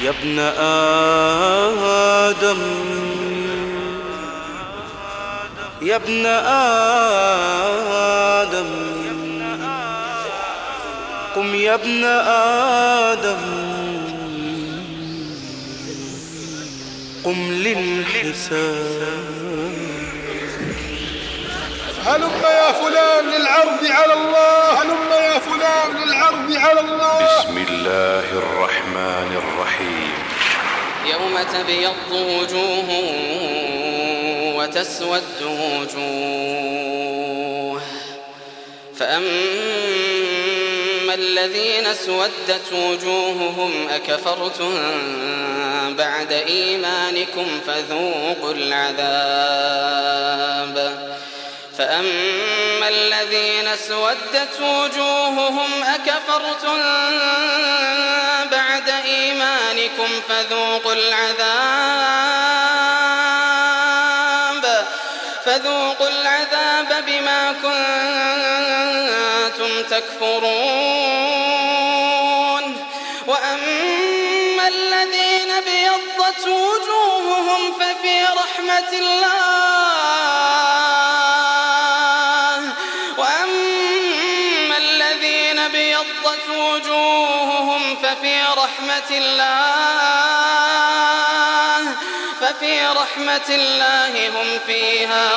يا ابن آدم يا ابن آدم قم يا ابن آدم قم للحساب. هلم يا فلان للعرض على الله، هلم يا فلان للعرض على الله. بسم الله الرحمن الرحيم. يوم تبيض وجوه وتسود وجوه، فأما الذين اسودت وجوههم أكفرتم بعد إيمانكم فذوقوا العذاب. فأما الذين اسودت وجوههم أكفرتم بعد إيمانكم فذوقوا العذاب بما كنتم تكفرون. وأما الذين ابيضت وجوههم ففي رحمة الله، وأما الذين ابيضت وجوههم ففي رحمة الله هم فيها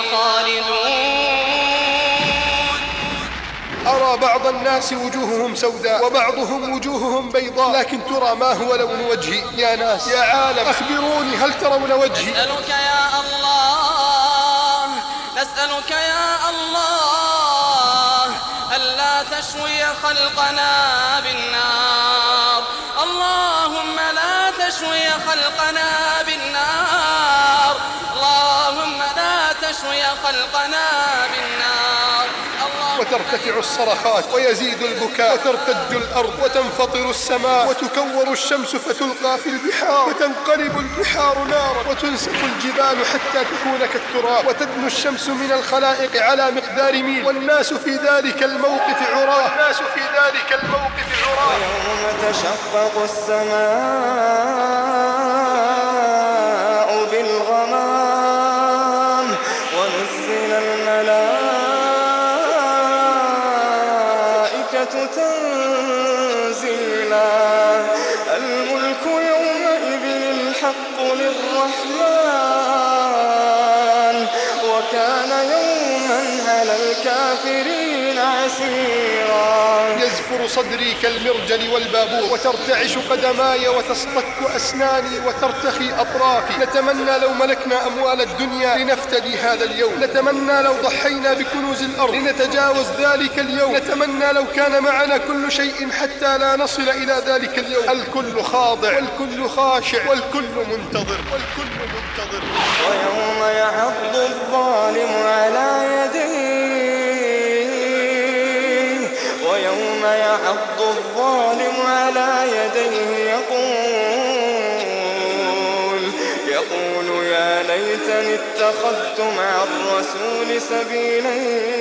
خالدون. أرى بعض الناس وجوههم سوداء وبعضهم وجوههم بيضاء، لكن ترى ما هو لون وجهي؟ يا ناس يا عالم أخبروني، هل ترون وجهي؟ نسألك يا الله، نسألك يا الله ألا تشوي خلقنا بالنار. اللهم لا تشوي خلقنا بالنار، اللهم لا تشوي خلقنا بالنار. وترتفع الصرخات ويزيد البكاء وترتج الأرض وتنفطر السماء وتكور الشمس فتلقى في البحار وتنقلب البحار نارا وتنسف الجبال حتى تكون كالتراب وتدنو الشمس من الخلائق على مقدار ميل والناس في ذلك الموقف عراه. ويوم تشقق السماء بالغمام ونزل الملائكة تنزيلا. الملك يومئذ الحق للرحمن وكان يوما على الكافرين عسيرا. يزفر صدري كالمرجل والبابور وترتعش قدماي وتصطك أسناني وترتخي أطرافي. نتمنى لو ملكنا أموال الدنيا لنفتدي هذا اليوم، نتمنى لو ضحينا بكنوز الأرض لنتجاوز ذلك اليوم، نتمنى لو كان معنا كل شيء حتى لا نصل إلى ذلك اليوم. الكل خاضع والكل خاشع والكل منتظر. ويوم يعض الظالم على يديه، ويوم يعض الظالم على يديه يقول يا ليتني اتخذت مع الرسول سبيلا.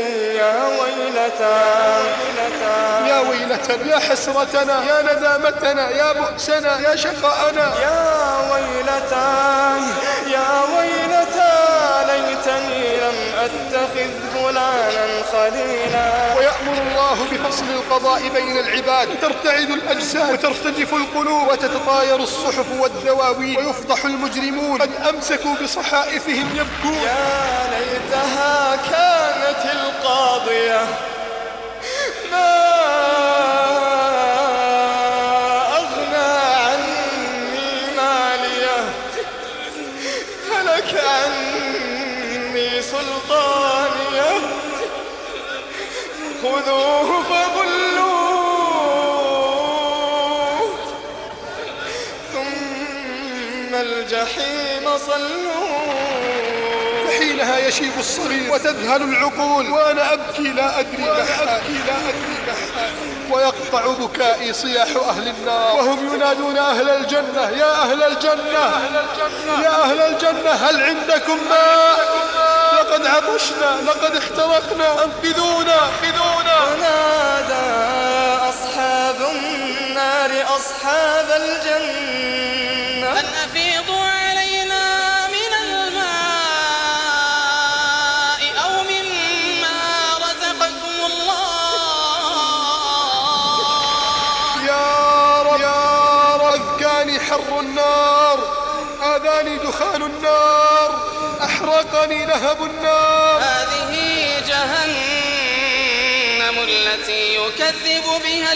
يا ويلتنا يا حسرتنا يا ندامتنا يا بؤسنا يا شقاءنا. يا ويلتا ليتني لم أتخذ فلانا خليلا. ويأمر الله بفصل القضاء بين العباد وترتعد الأجساد وترتجف القلوب وتتطاير الصحف والدواوين ويفضح المجرمون قد أمسكوا بصحائفهم يبكون. يا ليتها كانت القاضية ما أغنى عني مالية هلك عني سلطانية خذوه فغلوه ثم الجحيم صلوه. فحينها يشيب الصغير وتذهل العقول وأنا أبكي لا أدري ما حالي. ويقطع بكائي صياح أهل النار وهم ينادون أهل الجنة يا أهل الجنة يا أهل الجنة هل عندكم ماء؟ لقد عطشنا لقد احترقنا أنقذونا. ونادى أصحاب النار أصحاب الجنة حر النار، آذاني دخان النار، أحرقني لهب النار. هذه جهنم التي يكذب بها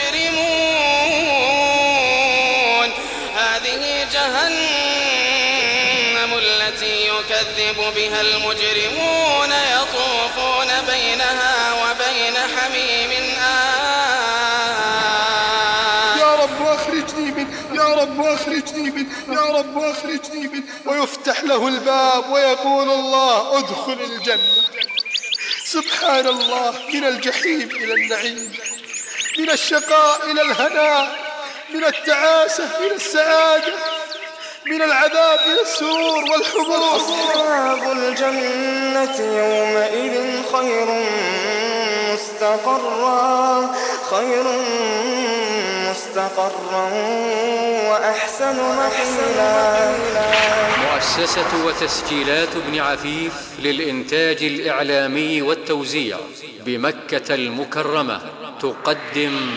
المجرمون، هذه جهنم التي يكذب بها المجرمون، يطوفون بينها وبين حميم يا رب أخرجني منه، يا رب أخرجني منه، يا رب أخرجني منه. ويفتح له الباب ويقول الله ادخل الجنة. سبحان الله، من الجحيم إلى النعيم، من الشقاء إلى الهناء، من التعاسة إلى السعادة، من العذاب إلى السرور والحبور. أصحاب الجنة يومئذ خير مستقرا وأحسن مقيلا. مؤسسة وتسجيلات ابن عفيف للإنتاج الإعلامي والتوزيع بمكة المكرمة تقدم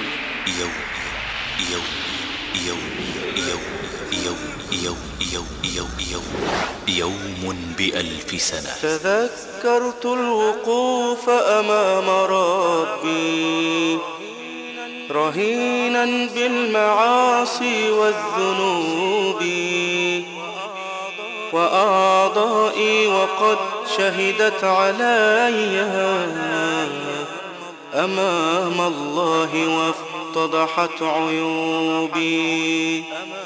يوم بألف سنة. تذكرت الوقوف أمام ربي رهينا بالمعاصي والذنوب، وأعضائي وقد شهدت علي أمام الله وافتضحت عيوبي،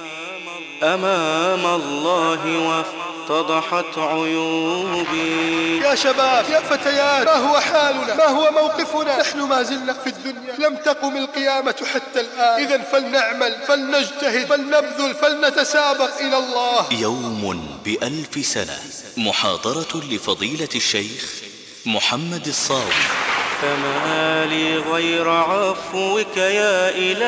أمام الله وافتضحت عيوبي. يا شباب، يا فتيات، ما هو حالنا؟ ما هو موقفنا؟ نحن ما زلنا في الدنيا، لم تقم القيامة حتى الآن. إذن فلنعمل، فلنجتهد، فلنبذل، فلنتسابق إلى الله. يوم بألف سنة، محاضرة لفضيلة الشيخ محمد الصاوي. فما لي غير عفوك يا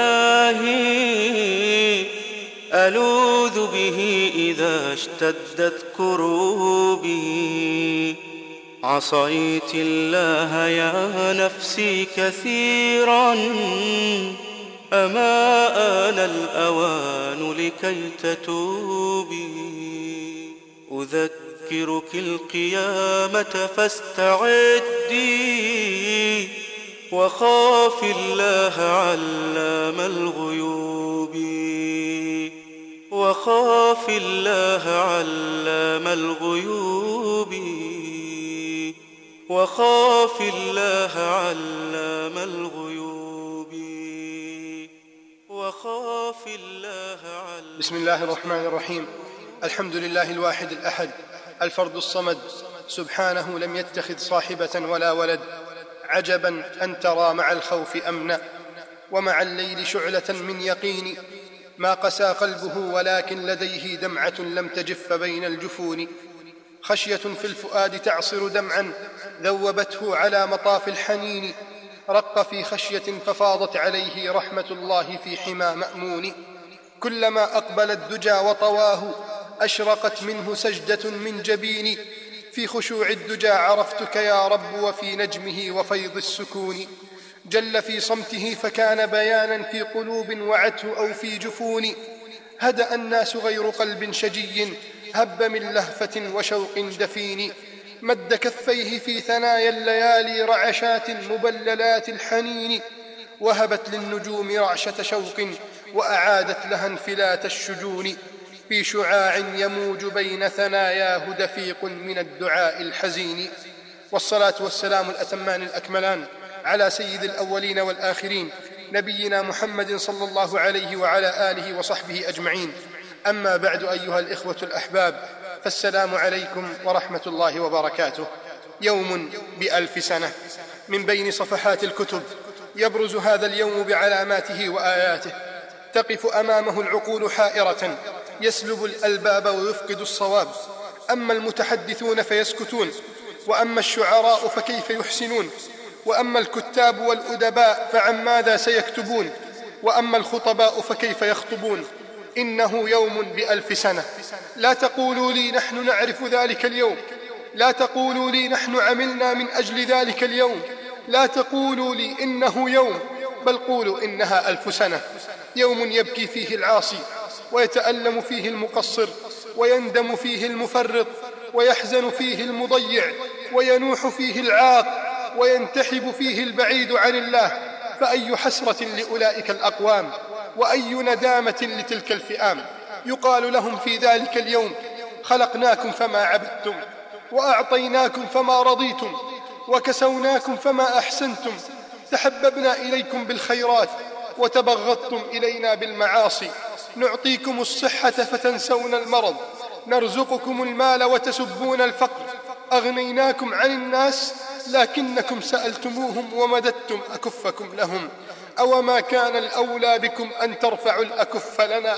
إلهي، ألوذ به إذا اشتدت كروبي. عصيت الله يا نفسي كثيرا، أما آن الأوان لكي تتوبي. أذكرك القيامة فاستعدي، وخاف الله علام الغيوب، وخاف الله علام الغيوب، وخاف الله علام الغيوب، وخاف الله علام. بسم الله الرحمن الرحيم. الحمد لله الواحد الأحد الفرد الصمد، سبحانه لم يتخذ صاحبة ولا ولد. عجبا أن ترى مع الخوف أمنا، ومع الليل شعلة من يقين. ما قسى قلبه ولكن لديه دمعة لم تجف بين الجفون. خشية في الفؤاد تعصر دمعا ذوبته على مطاف الحنين. رق في خشية ففاضت عليه رحمة الله في حمى مأمون. كلما أقبل الدجى وطواه أشرقت منه سجدة من جبين. في خشوع الدجى عرفتك يا رب، وفي نجمه وفيض السكون. جل في صمته فكان بيانا في قلوب وعته أو في جفون. هدأ الناس غير قلب شجي هب من لهفة وشوق دفين. مد كفيه في ثنايا الليالي رعشات مبللات الحنين. وهبت للنجوم رعشة شوق وأعادت لها انفلات الشجون. في شعاع يموج بين ثناياه دفيق من الدعاء الحزين. والصلاة والسلام الأتمان الأكملان على سيد الأولين والآخرين، نبينا محمد صلى الله عليه وعلى آله وصحبه أجمعين. أما بعد، أيها الإخوة الأحباب، فالسلام عليكم ورحمة الله وبركاته. يوم بألف سنة. من بين صفحات الكتب يبرز هذا اليوم بعلاماته وآياته. تقف أمامه العقول حائرة، يسلب الألباب ويفقد الصواب. أما المتحدثون فيسكتون، وأما الشعراء فكيف يحسنون، وأما الكتاب والأدباء فعن ماذا سيكتبون، وأما الخطباء فكيف يخطبون. إنه يوم بألف سنة. لا تقولوا لي نحن نعرف ذلك اليوم، لا تقولوا لي نحن عملنا من أجل ذلك اليوم، لا تقولوا لي إنه يوم، بل قولوا إنها 1000 سنة. يوم يبكي فيه العاصي ويتألم فيه المقصر، ويندم فيه المفرط، ويحزن فيه المضيع، وينوح فيه العاق، وينتحب فيه البعيد عن الله. فأي حسرة لأولئك الأقوام، وأي ندامة لتلك الفئام. يقال لهم في ذلك اليوم: خلقناكم فما عبدتم، وأعطيناكم فما رضيتم، وكسوناكم فما أحسنتم، تحببنا إليكم بالخيرات وتبغضتم إلينا بالمعاصي، نعطيكم الصحة فتنسون المرض، نرزقكم المال وتسبون الفقر، أغنيناكم عن الناس لكنكم سألتموهم ومددتم أكفكم لهم. أوما كان الأولى بكم أن ترفعوا الأكف لنا؟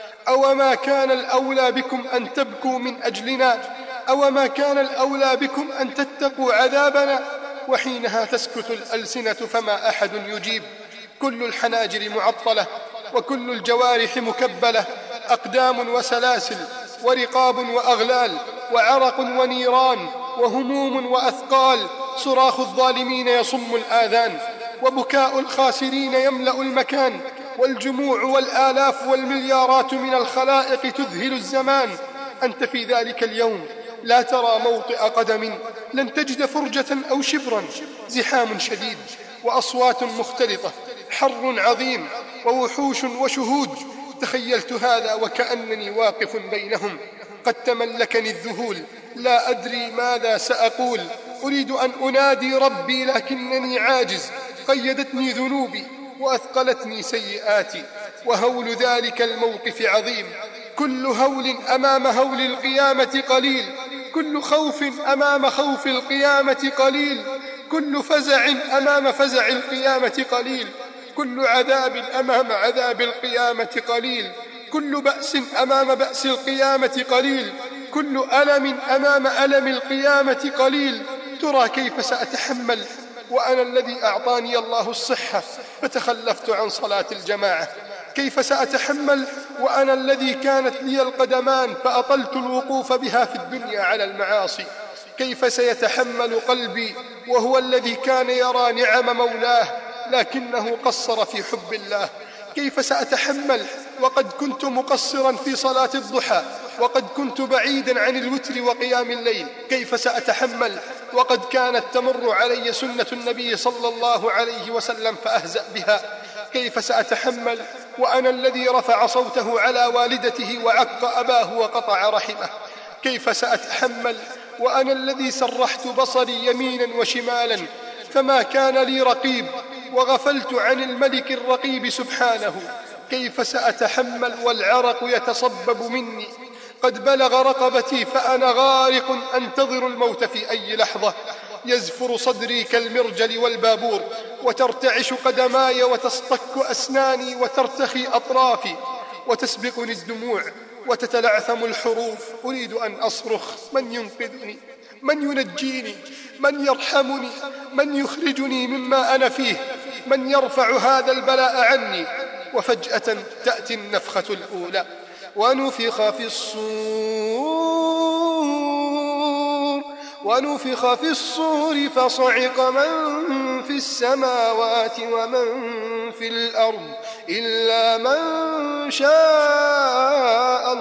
أوما كان الأولى بكم أن تبكوا من أجلنا؟ أوما كان الأولى بكم أن تتقوا عذابنا؟ وحينها تسكت الألسنة فما أحد يجيب. كل الحناجر معطلة، وكل الجوارح مكبلة، أقدام وسلاسل، ورقاب وأغلال، وعرق ونيران، وهموم وأثقال. صراخ الظالمين يصم الآذان، وبكاء الخاسرين يملأ المكان، والجموع والآلاف والمليارات من الخلائق تذهل الزمان. أنت في ذلك اليوم لا ترى موطئ قدم، لن تجد فرجة أو شبرا، زحام شديد، وأصوات مختلطة، حر عظيم، ووحوش وشهود. تخيلت هذا وكأنني واقف بينهم، قد تملكني الذهول، لا أدري ماذا سأقول. أريد أن أنادي ربي لكنني عاجز، قيدتني ذنوبي وأثقلتني سيئاتي، وهول ذلك الموقف عظيم. كل هول أمام هول القيامة قليل، كل خوف أمام خوف القيامة قليل، كل فزع أمام فزع القيامة قليل، كل عذاب أمام عذاب القيامة قليل، كل بأس أمام بأس القيامة قليل، كل ألم أمام ألم القيامة قليل. ترى كيف سأتحمل وأنا الذي أعطاني الله الصحة فتخلفت عن صلاة الجماعة؟ كيف سأتحمل وأنا الذي كانت لي القدمان فأطلت الوقوف بها في الدنيا على المعاصي؟ كيف سيتحمل قلبي وهو الذي كان يرى نعم مولاه لكنه قصر في حب الله؟ كيف سأتحمل وقد كنت مقصرا في صلاة الضحى، وقد كنت بعيدا عن الوتر وقيام الليل؟ كيف سأتحمل وقد كانت تمر علي سنة النبي صلى الله عليه وسلم فأهزأ بها؟ كيف سأتحمل وأنا الذي رفع صوته على والدته وعق أباه وقطع رحمه؟ كيف سأتحمل وأنا الذي سرحت بصري يمينا وشمالا فما كان لي رقيب، وغفلت عن الملك الرقيب سبحانه؟ كيف سأتحمل والعرق يتصبب مني، قد بلغ رقبتي فأنا غارق أنتظر الموت في أي لحظة؟ يزفر صدري كالمرجل والبابور، وترتعش قدماي وتصطك أسناني وترتخي أطرافي، وتسبقني الدموع وتتلعثم الحروف. أريد أن أصرخ: من ينقذني؟ من ينجيني؟ من يرحمني؟ من يخرجني مما أنا فيه؟ من يرفع هذا البلاء عني؟ وفجأة تأتي النفخة الأولى، ونفخ في الصور فصعق من في السماوات ومن في الأرض إلا من شاء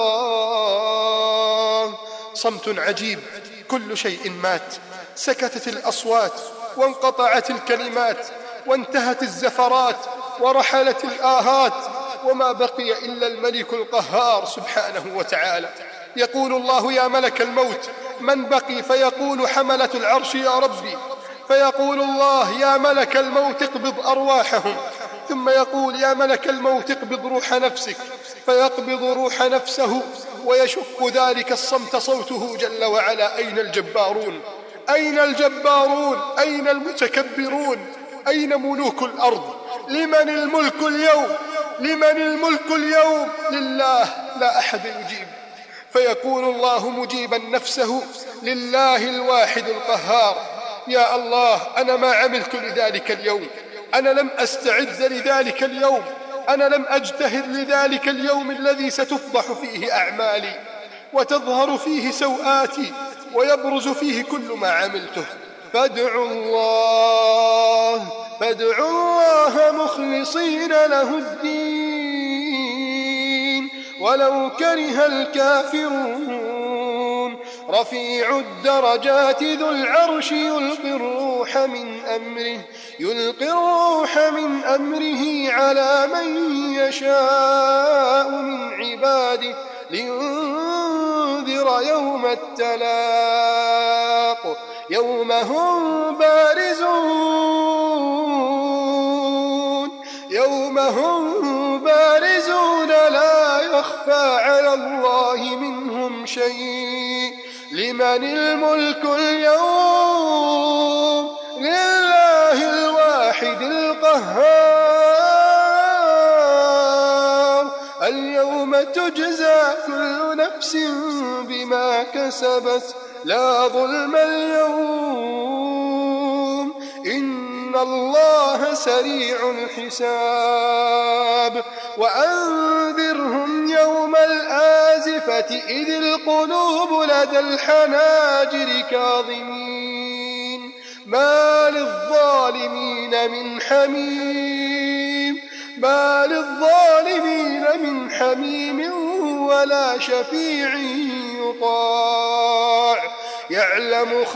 الله. صمت عجيب، كل شيء مات، سكتت الأصوات وانقطعت الكلمات وانتهت الزفرات ورحلت الآهات، وما بقي إلا الملك القهار سبحانه وتعالى. يقول الله: يا ملك الموت من بقي؟ فيقول حملة العرش: يا ربي. فيقول الله: يا ملك الموت اقبض أرواحهم. ثم يقول: يا ملك الموت اقبض روح نفسك. فيقبض روح نفسه، ويشق ذلك الصمت صوته جل وعلا: أين الجبارون؟ أين الجبارون؟ أين المتكبرون؟ أين ملوك الأرض؟ لمن الملك اليوم؟ لمن الملك اليوم؟ لله، لا أحد يجيب. فيقول الله مجيبا نفسه: لله الواحد القهار. يا الله، أنا ما عملت لذلك اليوم، أنا لم أستعد لذلك اليوم، أنا لم أجتهد لذلك اليوم الذي ستفضح فيه أعمالي وتظهر فيه سوآتي ويبرز فيه كل ما عملته. فادعوا الله مخلصين له الدين ولو كره الكافرون. رفيع الدرجات ذو العرش يلقي الروح من أمره على من يشاء من عباده لينذر يوم التلاق يوم هم بارزون لا يخفى على الله منهم شيء. لمن الملك اليوم؟ لله الواحد القهار. اليوم تجزى كل نفس بما كسبت لا ظلم اليوم إن الله سريع الحساب. وأنذرهم يوم الآزفة إذ القلوب لدى الحناجر كاظمين ما للظالمين من حميم ولا شفيع يطاع. يعلم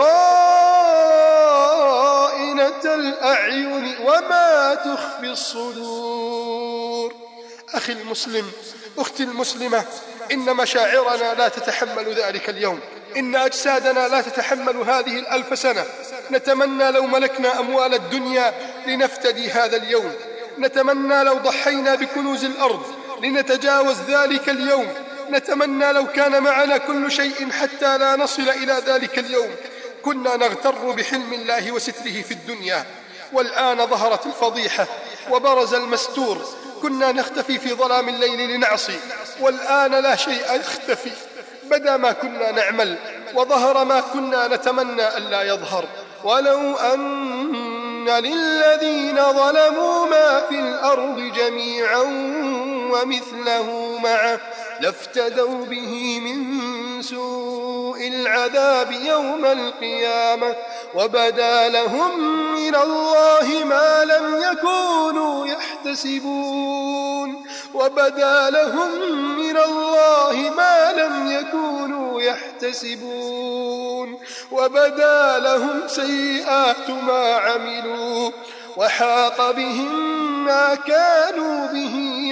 خائنة الأعين وما تخفي الصدور. أخي المسلم، أختي المسلمة، إن مشاعرنا لا تتحمل ذلك اليوم، إن أجسادنا لا تتحمل هذه 1000 سنة. نتمنى لو ملكنا أموال الدنيا لنفتدي هذا اليوم، نتمنى لو ضحينا بكنوز الأرض لنتجاوز ذلك اليوم، نتمنى لو كان معنا كل شيء حتى لا نصل إلى ذلك اليوم. كنا نغتر بحلم الله وستره في الدنيا، والآن ظهرت الفضيحة وبرز المستور. كنا نختفي في ظلام الليل لنعصي، والآن لا شيء يختفي. بدا ما كنا نعمل وظهر ما كنا نتمنى ألا يظهر. ولو أن للذين ظلموا ما في الأرض جميعا ومثله معه لافتدوا به من سوء العذاب يوم القيامة وبدا لهم من الله ما لم يكونوا يحتسبون وبدا لهم سيئات ما عملوا وحاق بهم ما كانوا به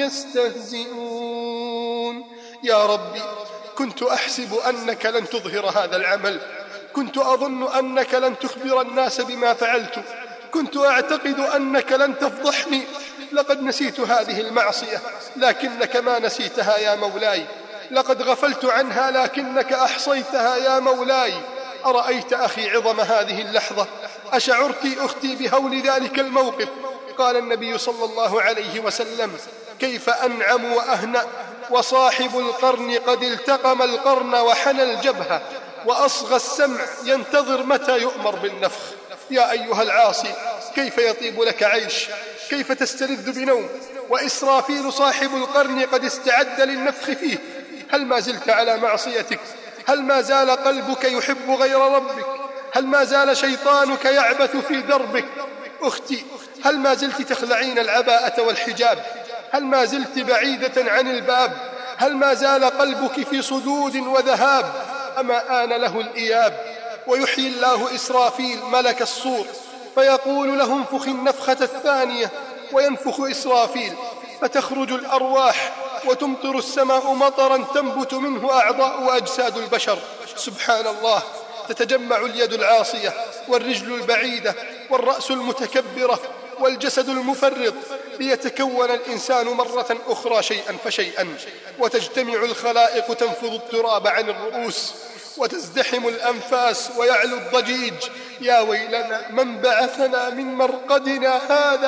يستهزئون. يا ربي، كنت أحسب أنك لن تظهر هذا العمل، كنت أظن أنك لن تخبر الناس بما فعلت، كنت أعتقد أنك لن تفضحني. لقد نسيت هذه المعصية لكنك ما نسيتها يا مولاي، لقد غفلت عنها لكنك أحصيتها يا مولاي. أرأيت أخي عظم هذه اللحظة؟ أشعرت أختي بهول ذلك الموقف؟ قال النبي صلى الله عليه وسلم: كيف أنعم وأهنأ وصاحب القرن قد التقم القرن وحنى الجبهة وأصغى السمع ينتظر متى يؤمر بالنفخ. يا أيها العاصي، كيف يطيب لك عيش؟ كيف تستلذ بنوم وإسرافيل صاحب القرن قد استعد للنفخ فيه؟ هل ما زلت على معصيتك؟ هل ما زال قلبك يحب غير ربك؟ هل ما زال شيطانك يعبث في دربك؟ أختي، هل ما زلت تخلعين العباءة والحجاب؟ هل ما زلت بعيدة عن الباب؟ هل ما زال قلبك في صدود وذهاب؟ أما آن له الإياب ويحيي الله إسرافيل ملك الصور فيقول له: انفخ النفخة الثانية، وينفخ إسرافيل فتخرج الأرواح وتمطر السماء مطرا تنبت منه أعضاء وأجساد البشر. سبحان الله، تتجمع اليد العاصية والرجل البعيدة والرأس المتكبرة والجسد المفرط ليتكون الإنسان مرة أخرى شيئا فشيئا، وتجتمع الخلائق تنفض التراب عن الرؤوس وتزدحم الأنفاس ويعلو الضجيج. يا ويلنا، من بعثنا من مرقدنا؟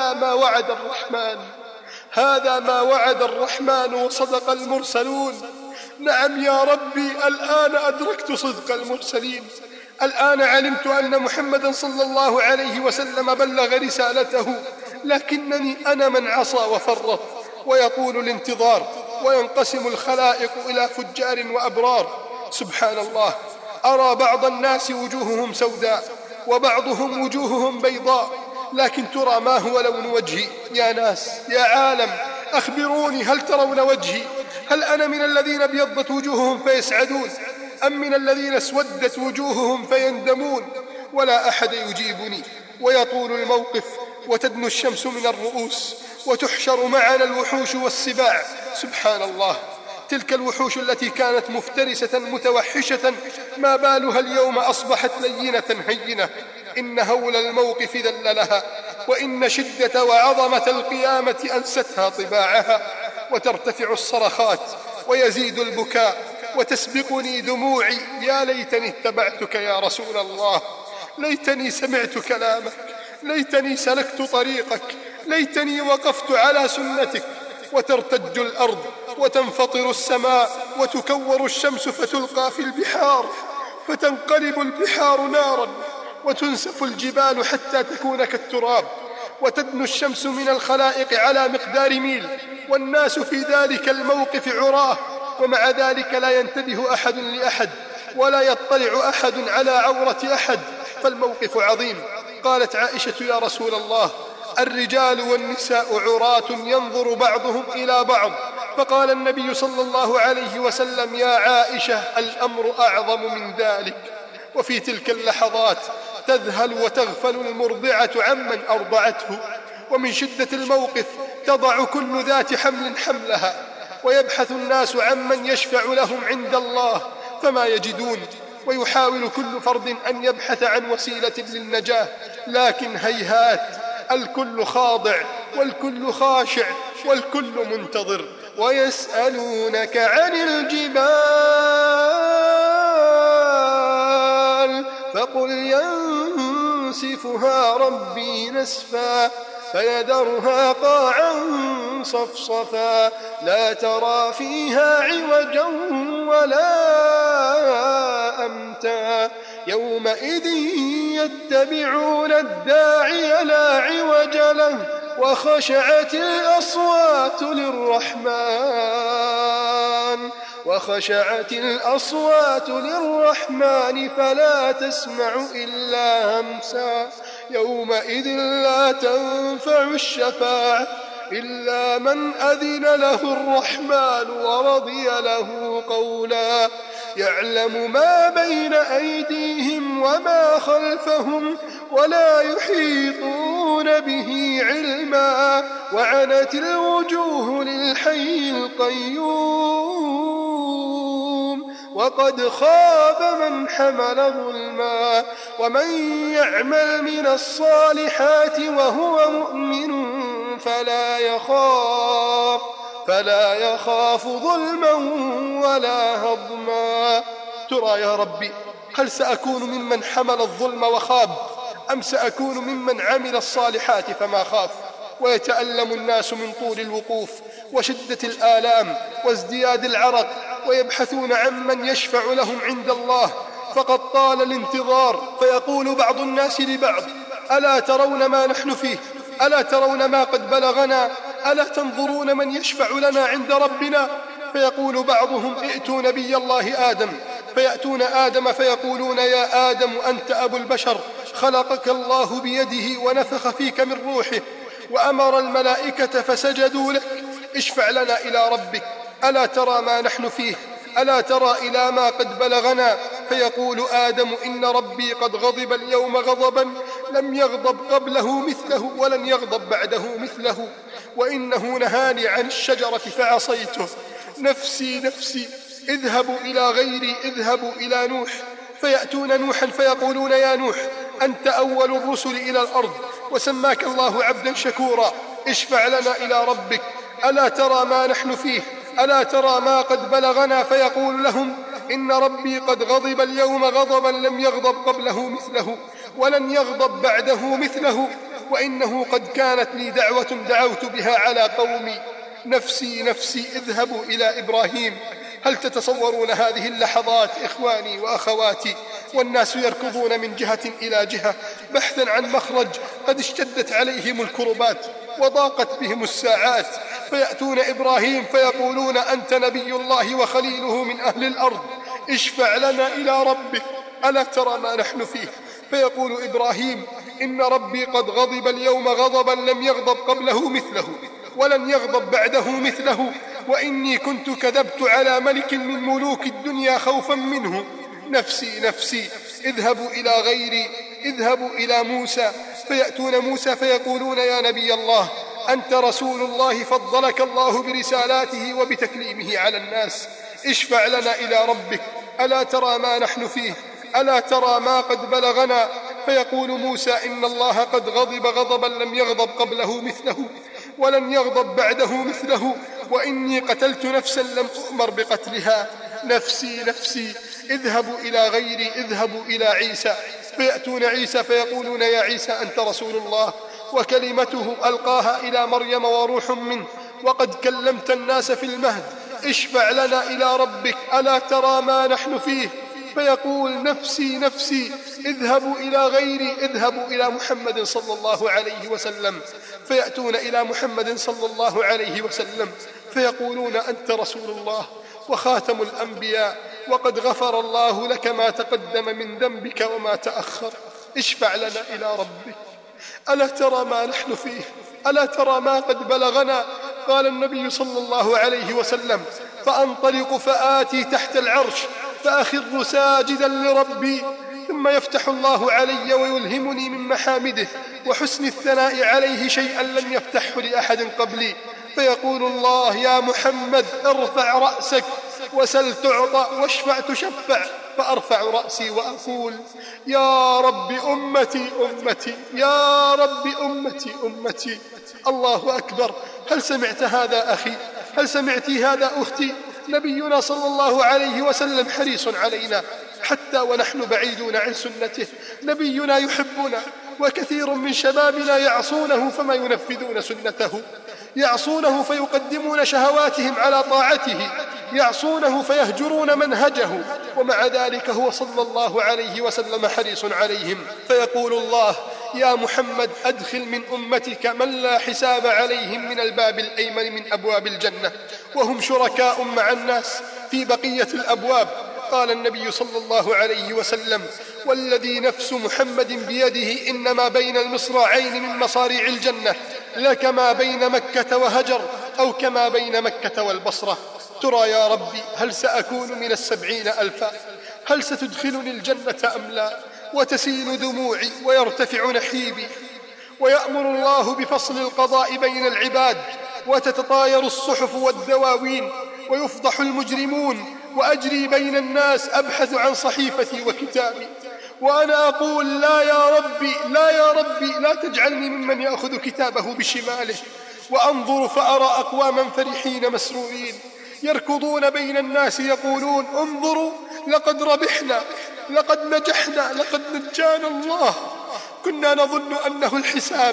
هذا ما وعد الرحمن وصدق المرسلون. نعم يا ربي، الآن أدركت صدق المرسلين، الآن علمت أن محمدا صلى الله عليه وسلم بلغ رسالته، لكنني أنا من عصى وفرط. ويطول الانتظار وينقسم الخلائق إلى فجار وأبرار. سبحان الله، أرى بعض الناس وجوههم سوداء وبعضهم وجوههم بيضاء، لكن ترى ما هو لون وجهي؟ يا ناس، يا عالم، أخبروني، هل ترون وجهي؟ هل أنا من الذين ابيضت وجوههم فيسعدون، أم من الذين اسودت وجوههم فيندمون؟ ولا أحد يجيبني. ويطول الموقف وتدنو الشمس من الرؤوس وتحشر معنا الوحوش والسباع. سبحان الله، تلك الوحوش التي كانت مفترسة متوحشة ما بالها اليوم أصبحت لينة هينة. إن هول الموقف ذللها، وإن شدة وعظمة القيامة أنستها طباعها. وترتفع الصرخات ويزيد البكاء وتسبقني دموعي. يا ليتني اتبعتك يا رسول الله، ليتني سمعت كلامك، ليتني سلكت طريقك، ليتني وقفت على سنتك. وترتج الأرض وتنفطر السماء وتكور الشمس فتلقى في البحار، فتنقلب البحار نارا وتنسف الجبال حتى تكون كالتراب. وتدنو الشمس من الخلائق على مقدار ميل، والناس في ذلك الموقف عراه، ومع ذلك لا ينتبه أحد لأحد ولا يطلع أحد على عورة أحد، فالموقف عظيم. قالت عائشة: يا رسول الله، الرجال والنساء عراة ينظر بعضهم إلى بعض. فقال النبي صلى الله عليه وسلم: يا عائشة، الأمر أعظم من ذلك. وفي تلك اللحظات تذهل وتغفل المرضعة عمن أرضعته، ومن شدة الموقف تضع كل ذات حمل حملها، ويبحث الناس عمن يشفع لهم عند الله فما يجدون، ويحاول كل فرد أن يبحث عن وسيلة للنجاة، لكن هيهات، الكل خاضع والكل خاشع والكل منتظر. ويسألونك عن الجبال فقل ينسفها ربي نسفا فيذرها قاعا صفصفا لا ترى فيها عوجا ولا أمتا يومئذ يتبعون الداعي لا عوج له وخشعت الأصوات للرحمن فلا تسمع إلا همسا يومئذ لا تنفع الشفاعة إلا من أذن له الرحمن ورضي له قولا يعلم ما بين أيديهم وما خلفهم ولا يحيطون به علما وعنت الوجوه للحي القيوم وقد خاب من حمل ظلما ومن يعمل من الصالحات وهو مؤمن فلا يخاف ظلما ولا هضما. ترى يا ربي، هل سأكون ممن حمل الظلم وخاب أم سأكون ممن عمل الصالحات فما خاف؟ ويتألم الناس من طول الوقوف وشدة الآلام وازدياد العرق ويبحثون عمن يشفع لهم عند الله، فقد طال الانتظار. فيقول بعض الناس لبعض: ألا ترون ما نحن فيه؟ ألا ترون ما قد بلغنا؟ ألا تنظرون من يشفع لنا عند ربنا؟ فيقول بعضهم: ائتوا نبي الله آدم. فيأتون آدم فيقولون: يا آدم، أنت أبو البشر، خلقك الله بيده ونفخ فيك من روحه وأمر الملائكة فسجدوا لك، اشفع لنا إلى ربك. ألا ترى ما نحن فيه؟ ألا ترى إلى ما قد بلغنا؟ فيقول آدم: إن ربي قد غضب اليوم غضبا لم يغضب قبله مثله ولن يغضب بعده مثله، وإنه نهاني عن الشجرة فعصيته. نفسي نفسي، اذهبوا إلى غيري، اذهبوا إلى نوح. فيأتون نوحا فيقولون: يا نوح، أنت أول الرسل إلى الأرض وسماك الله عبدا شكورا، اشفع لنا إلى ربك. ألا ترى ما نحن فيه؟ ألا ترى ما قد بلغنا؟ فيقول لهم: إن ربي قد غضب اليوم غضبا لم يغضب قبله مثله ولن يغضب بعده مثله، وإنه قد كانت لي دعوة دعوت بها على قومي. نفسي نفسي، اذهبوا إلى إبراهيم. هل تتصورون هذه اللحظات إخواني وأخواتي والناس يركضون من جهة إلى جهة بحثا عن مخرج؟ قد اشتدت عليهم الكربات وضاقت بهم الساعات، فيأتون إبراهيم فيقولون: أنت نبي الله وخليله من أهل الأرض، اشفع لنا إلى ربك. ألا ترى ما نحن فيه؟ فيقول إبراهيم: إن ربي قد غضب اليوم غضبا لم يغضب قبله مثله ولن يغضب بعده مثله، وإني كنت كذبت على ملك من ملوك الدنيا خوفا منه. نفسي نفسي، اذهبوا إلى غيري، اذهبوا إلى موسى. فيأتون موسى فيقولون يا نبي الله أنت رسول الله، فضلك الله برسالاته وبتكليمه على الناس، اشفع لنا إلى ربك، ألا ترى ما نحن فيه، ألا ترى ما قد بلغنا. فيقول موسى إن الله قد غضب غضبا لم يغضب قبله مثله ولن يغضب بعده مثله، وإني قتلت نفسا لم أؤمر بقتلها. نفسي نفسي، اذهبوا إلى غيري، اذهبوا إلى عيسى. فيأتون عيسى فيقولون يا عيسى أنت رسول الله وكلمته ألقاها إلى مريم وروح منه، وقد كلمت الناس في المهد، اشفع لنا إلى ربك، ألا ترى ما نحن فيه. فيقول نفسي نفسي، اذهبوا إلى غيري، اذهبوا إلى محمد صلى الله عليه وسلم. فيأتون إلى محمد صلى الله عليه وسلم فيقولون أنت رسول الله وخاتم الأنبياء، وقد غفر الله لك ما تقدم من ذنبك وما تأخر، اشفع لنا إلى ربك، ألا ترى ما نحن فيه، ألا ترى ما قد بلغنا. قال النبي صلى الله عليه وسلم فأنطلق فآتي تحت العرش فأخر ساجدا لربي، ثم يفتح الله علي ويلهمني من محامده وحسن الثناء عليه شيئا لم يفتحه لأحد قبلي. فيقول الله يا محمد ارفع رأسك وسل تعطى واشفع تشفع. فأرفع رأسي وأقول يا رب أمتي أمتي، يا رب أمتي أمتي. الله أكبر. هل سمعت هذا أخي؟ هل سمعت هذا أختي؟ نبينا صلى الله عليه وسلم حريص علينا حتى ونحن بعيدون عن سنته. نبينا يحبنا، وكثير من شبابنا يعصونه فما ينفذون سنته، يعصونه فيقدمون شهواتهم على طاعته، يعصونه فيهجرون منهجه، ومع ذلك هو صلى الله عليه وسلم حريص عليهم. فيقول الله يا محمد أدخل من أمتك من لا حساب عليهم من الباب الأيمن من أبواب الجنة، وهم شركاء مع الناس في بقية الأبواب. قال النبي صلى الله عليه وسلم والذي نفس محمد بيده إنما بين المصراعين من مصاريع الجنة لكما بين مكة وهجر، أو كما بين مكة والبصرة. ترى يا ربي هل سأكون من 70,000؟ هل ستدخلني الجنة أم لا؟ وتسيل دموعي ويرتفع نحيبي، ويأمر الله بفصل القضاء بين العباد، وتتطاير الصحف والدواوين، ويفضح المجرمون، وأجري بين الناس أبحث عن صحيفتي وكتابي، وأنا أقول لا يا ربي، لا يا ربي، لا تجعلني ممن يأخذ كتابه بشماله. وأنظر فأرى أقواما فرحين مسرورين يركضون بين الناس يقولون انظروا لقد ربحنا، لقد نجحنا، لقد نجانا الله، كنا نظن أنه الحساب.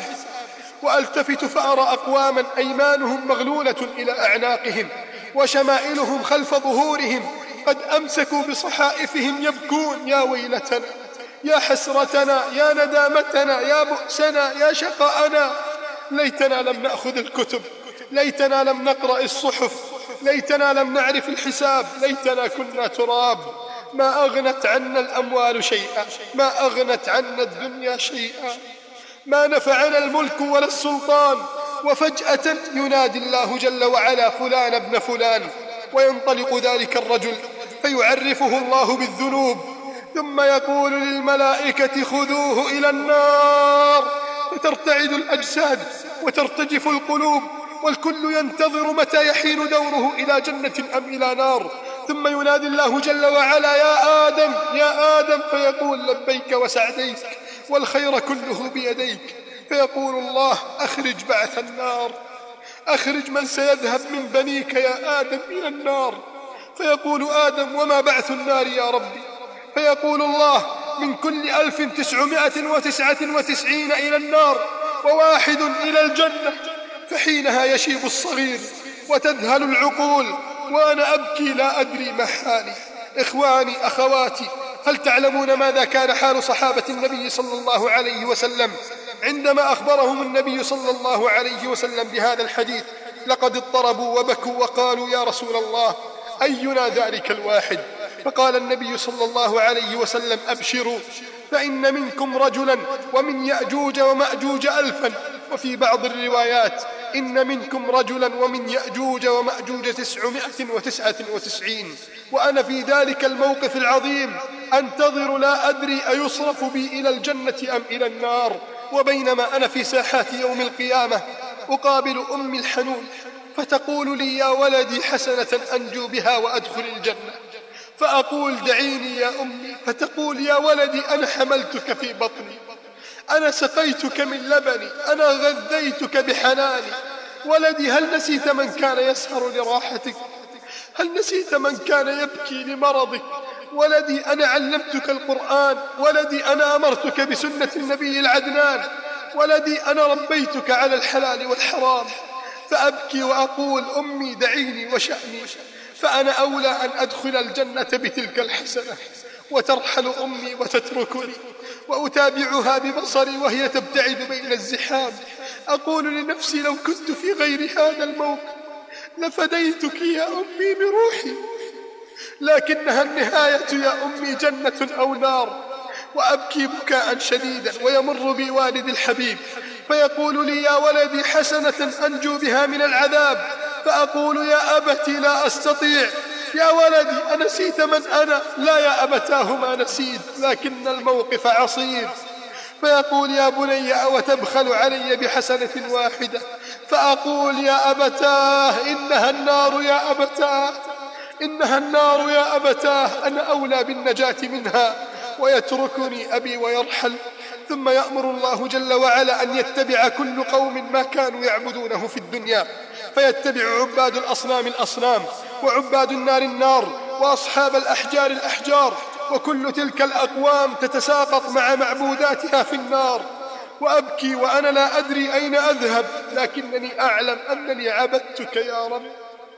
وألتفت فأرى أقواما أيمانهم مغلولة إلى أعناقهم وشمائلهم خلف ظهورهم قد أمسكوا بصحائفهم يبكون يا ويلتنا، يا حسرتنا، يا ندامتنا، يا بؤسنا، يا شقاءنا. ليتنا لم نأخذ الكتب، ليتنا لم نقرأ الصحف، ليتنا لم نعرف الحساب، ليتنا كنا تراب. ما أغنت عنا الأموال شيئا، ما أغنت عنا الدنيا شيئا، ما نفعنا الملك ولا السلطان. وفجأة ينادي الله جل وعلا فلان ابن فلان، وينطلق ذلك الرجل فيعرفه الله بالذنوب، ثم يقول للملائكة خذوه إلى النار، فترتعد الأجساد وترتجف القلوب، والكل ينتظر متى يحين دوره إلى جنة أم إلى نار. ثم ينادي الله جل وعلا يا آدم، يا آدم، فيقول لبيك وسعديك والخير كله بيديك. فيقول الله أخرج بعث النار، أخرج من سيذهب من بنيك يا آدم إلى النار. فيقول آدم وما بعث النار يا ربي؟ فيقول الله من كل 1999 إلى النار وواحد إلى الجنة. فحينها يشيب الصغير وتذهل العقول، وأنا أبكي لا أدري ما حالي. إخواني أخواتي، هل تعلمون ماذا كان حال صحابة النبي صلى الله عليه وسلم عندما أخبرهم النبي صلى الله عليه وسلم بهذا الحديث؟ لقد اضطربوا وبكوا وقالوا يا رسول الله أينا ذلك الواحد؟ فقال النبي صلى الله عليه وسلم أبشروا فإن منكم رجلا ومن يأجوج ومأجوج 1000. وفي بعض الروايات إن منكم رجلا ومن يأجوج ومأجوج 999. وأنا في ذلك الموقف العظيم أنتظر لا أدري أيصرف بي إلى الجنة أم إلى النار. وبينما أنا في ساحات يوم القيامة أقابل أمي الحنون فتقول لي: يا ولدي حسنة أنجو بها وأدخل الجنة. فأقول: دعيني يا أمي. فتقول: يا ولدي أنا حملتك في بطني، أنا سقيتك من لبني، أنا غذيتك بحناني. ولدي هل نسيت من كان يسهر لراحتك؟ هل نسيت من كان يبكي لمرضك؟ ولدي أنا علمتك القرآن، ولدي أنا أمرتك بسنة النبي العدنان، ولدي أنا ربيتك على الحلال والحرام. فأبكي وأقول: أمي دعيني وشأني، فأنا أولى أن أدخل الجنة بتلك الحسنة. وترحل أمي وتتركني وأتابعها ببصري وهي تبتعد بين الزحام. أقول لنفسي: لو كنت في غير هذا الموقف لفديتك يا أمي بروحي، لكنها النهاية يا أمي جنة أو نار. وأبكي بكاء شديدا ويمر بي والدي الحبيب فيقول لي: يا ولدي حسنة أنجو بها من العذاب. فأقول: يا أبتي لا أستطيع. يا ولدي أنسيت من أنا؟ لا يا أبتاه ما نسيت، لكن الموقف عصيب. فيقول: يا بني أو تبخل علي بحسنة واحدة؟ فأقول: يا أبتاه إنها النار يا أبتاه، إنها النار يا أبتاه، أنا أولى بالنجاة منها. ويتركني أبي ويرحل. ثم يأمر الله جل وعلا أن يتبع كل قوم ما كانوا يعبدونه في الدنيا، فيتبع عباد الأصنام الأصنام، وعباد النار النار، وأصحاب الأحجار الأحجار، وكل تلك الأقوام تتساقط مع معبوداتها في النار. وأبكي وأنا لا أدري أين أذهب، لكنني أعلم أنني عبدتك يا رب،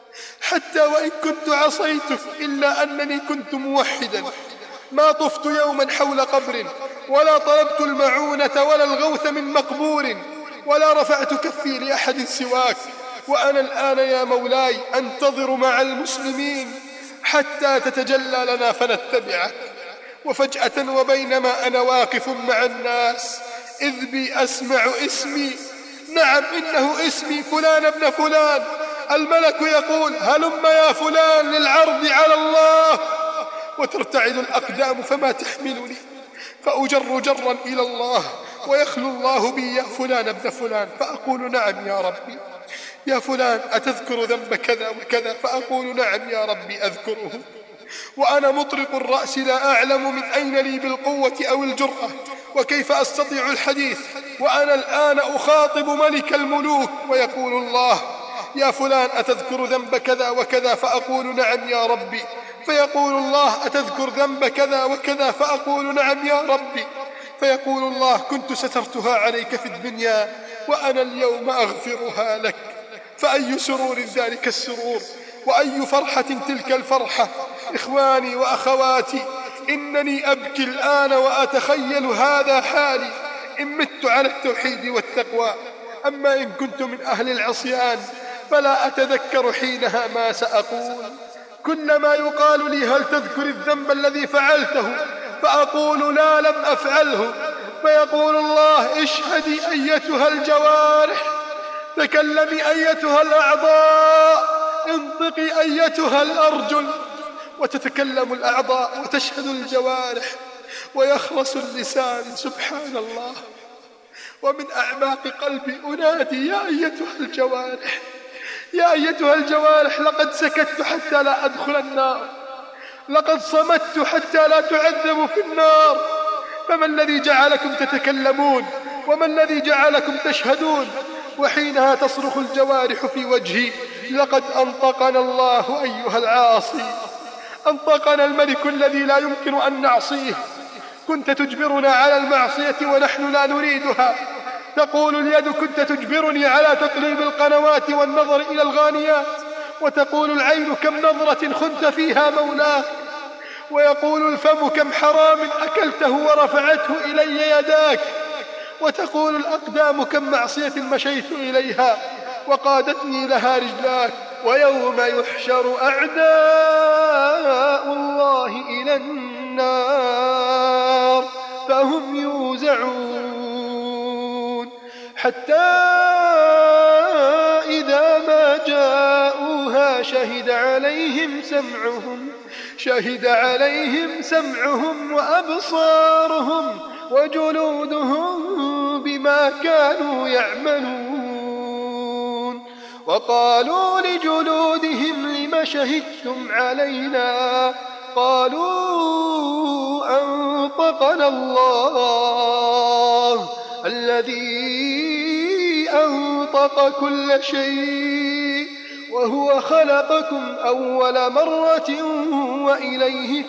حتى وإن كنت عصيتك، إلا أنني كنت موحدا. ما طفت يوما حول قبر، ولا طلبت المعونة ولا الغوث من مقبور، ولا رفعت كفي لأحد سواك. وأنا الآن يا مولاي أنتظر مع المسلمين حتى تتجلى لنا فنتبعك. وفجأة وبينما أنا واقف مع الناس إذ بي أسمع اسمي، نعم إنه اسمي فلان ابن فلان. الملك يقول: هلم يا فلان للعرض على الله. وترتعد الأقدام فما تحملني، فأجر جرا إلى الله، ويخلو الله بي: يا فلان ابن فلان. فأقول: نعم يا ربي. يا فلان أتذكر ذنب كذا وكذا؟ فأقول: نعم يا ربي أذكره. وأنا مطرق الرأس لا أعلم من أين لي بالقوة أو الجرأة، وكيف أستطيع الحديث وأنا الآن أخاطب ملك الملوك. ويقول الله: يا فلان أتذكر ذنب كذا وكذا؟ فأقول: نعم يا ربي. فيقول الله: أتذكر ذنب كذا وكذا؟ فأقول: نعم يا ربي. فيقول الله: كنت سترتها عليك في الدنيا وأنا اليوم أغفرها لك. فأي سرور ذلك السرور، وأي فرحة تلك الفرحة. إخواني وأخواتي، إنني أبكي الآن وأتخيل هذا حالي إن مت على التوحيد والتقوى. أما إن كنت من أهل العصيان فلا أتذكر حينها ما سأقول. كلما يقال لي: هل تذكر الذنب الذي فعلته؟ فأقول: لا، لم أفعله. فيقول الله: اشهدي أيتها الجوارح، تكلمي أيتها الأعضاء، انطقي أيتها الأرجل. وتتكلم الأعضاء وتشهد الجوارح ويخرس اللسان. سبحان الله. ومن أعماق قلبي أنادي: يا أيتها الجوارح، يا أيتها الجوارح، لقد سكت حتى لا أدخل النار، لقد صمت حتى لا تعذبوا في النار. فما الذي جعلكم تتكلمون؟ وما الذي جعلكم تشهدون؟ وحينها تصرخ الجوارح في وجهي: لقد أنطقنا الله أيها العاصي، أنطقنا الملك الذي لا يمكن أن نعصيه. كنت تجبرنا على المعصية ونحن لا نريدها. تقول اليد: كنت تجبرني على تقليب القنوات والنظر إلى الغانيات. وتقول العين: كم نظرة خنت فيها مولاك. ويقول الفم: كم حرام أكلته ورفعته إلي يداك. وتقول الأقدام: كم معصية مشيت إليها وقادتني لها رجلاك. ويوم يحشر أعداء الله إلى النار فهم يوزعون حتى إذا ما جاءوها شهد عليهم سمعهم وأبصارهم وجلودهم بما كانوا يعملون وقالوا لجلودهم لم شهدتم علينا قالوا أنطقنا الله الذي أنطق كل شيء وهو خلقكم أول مرة وإليه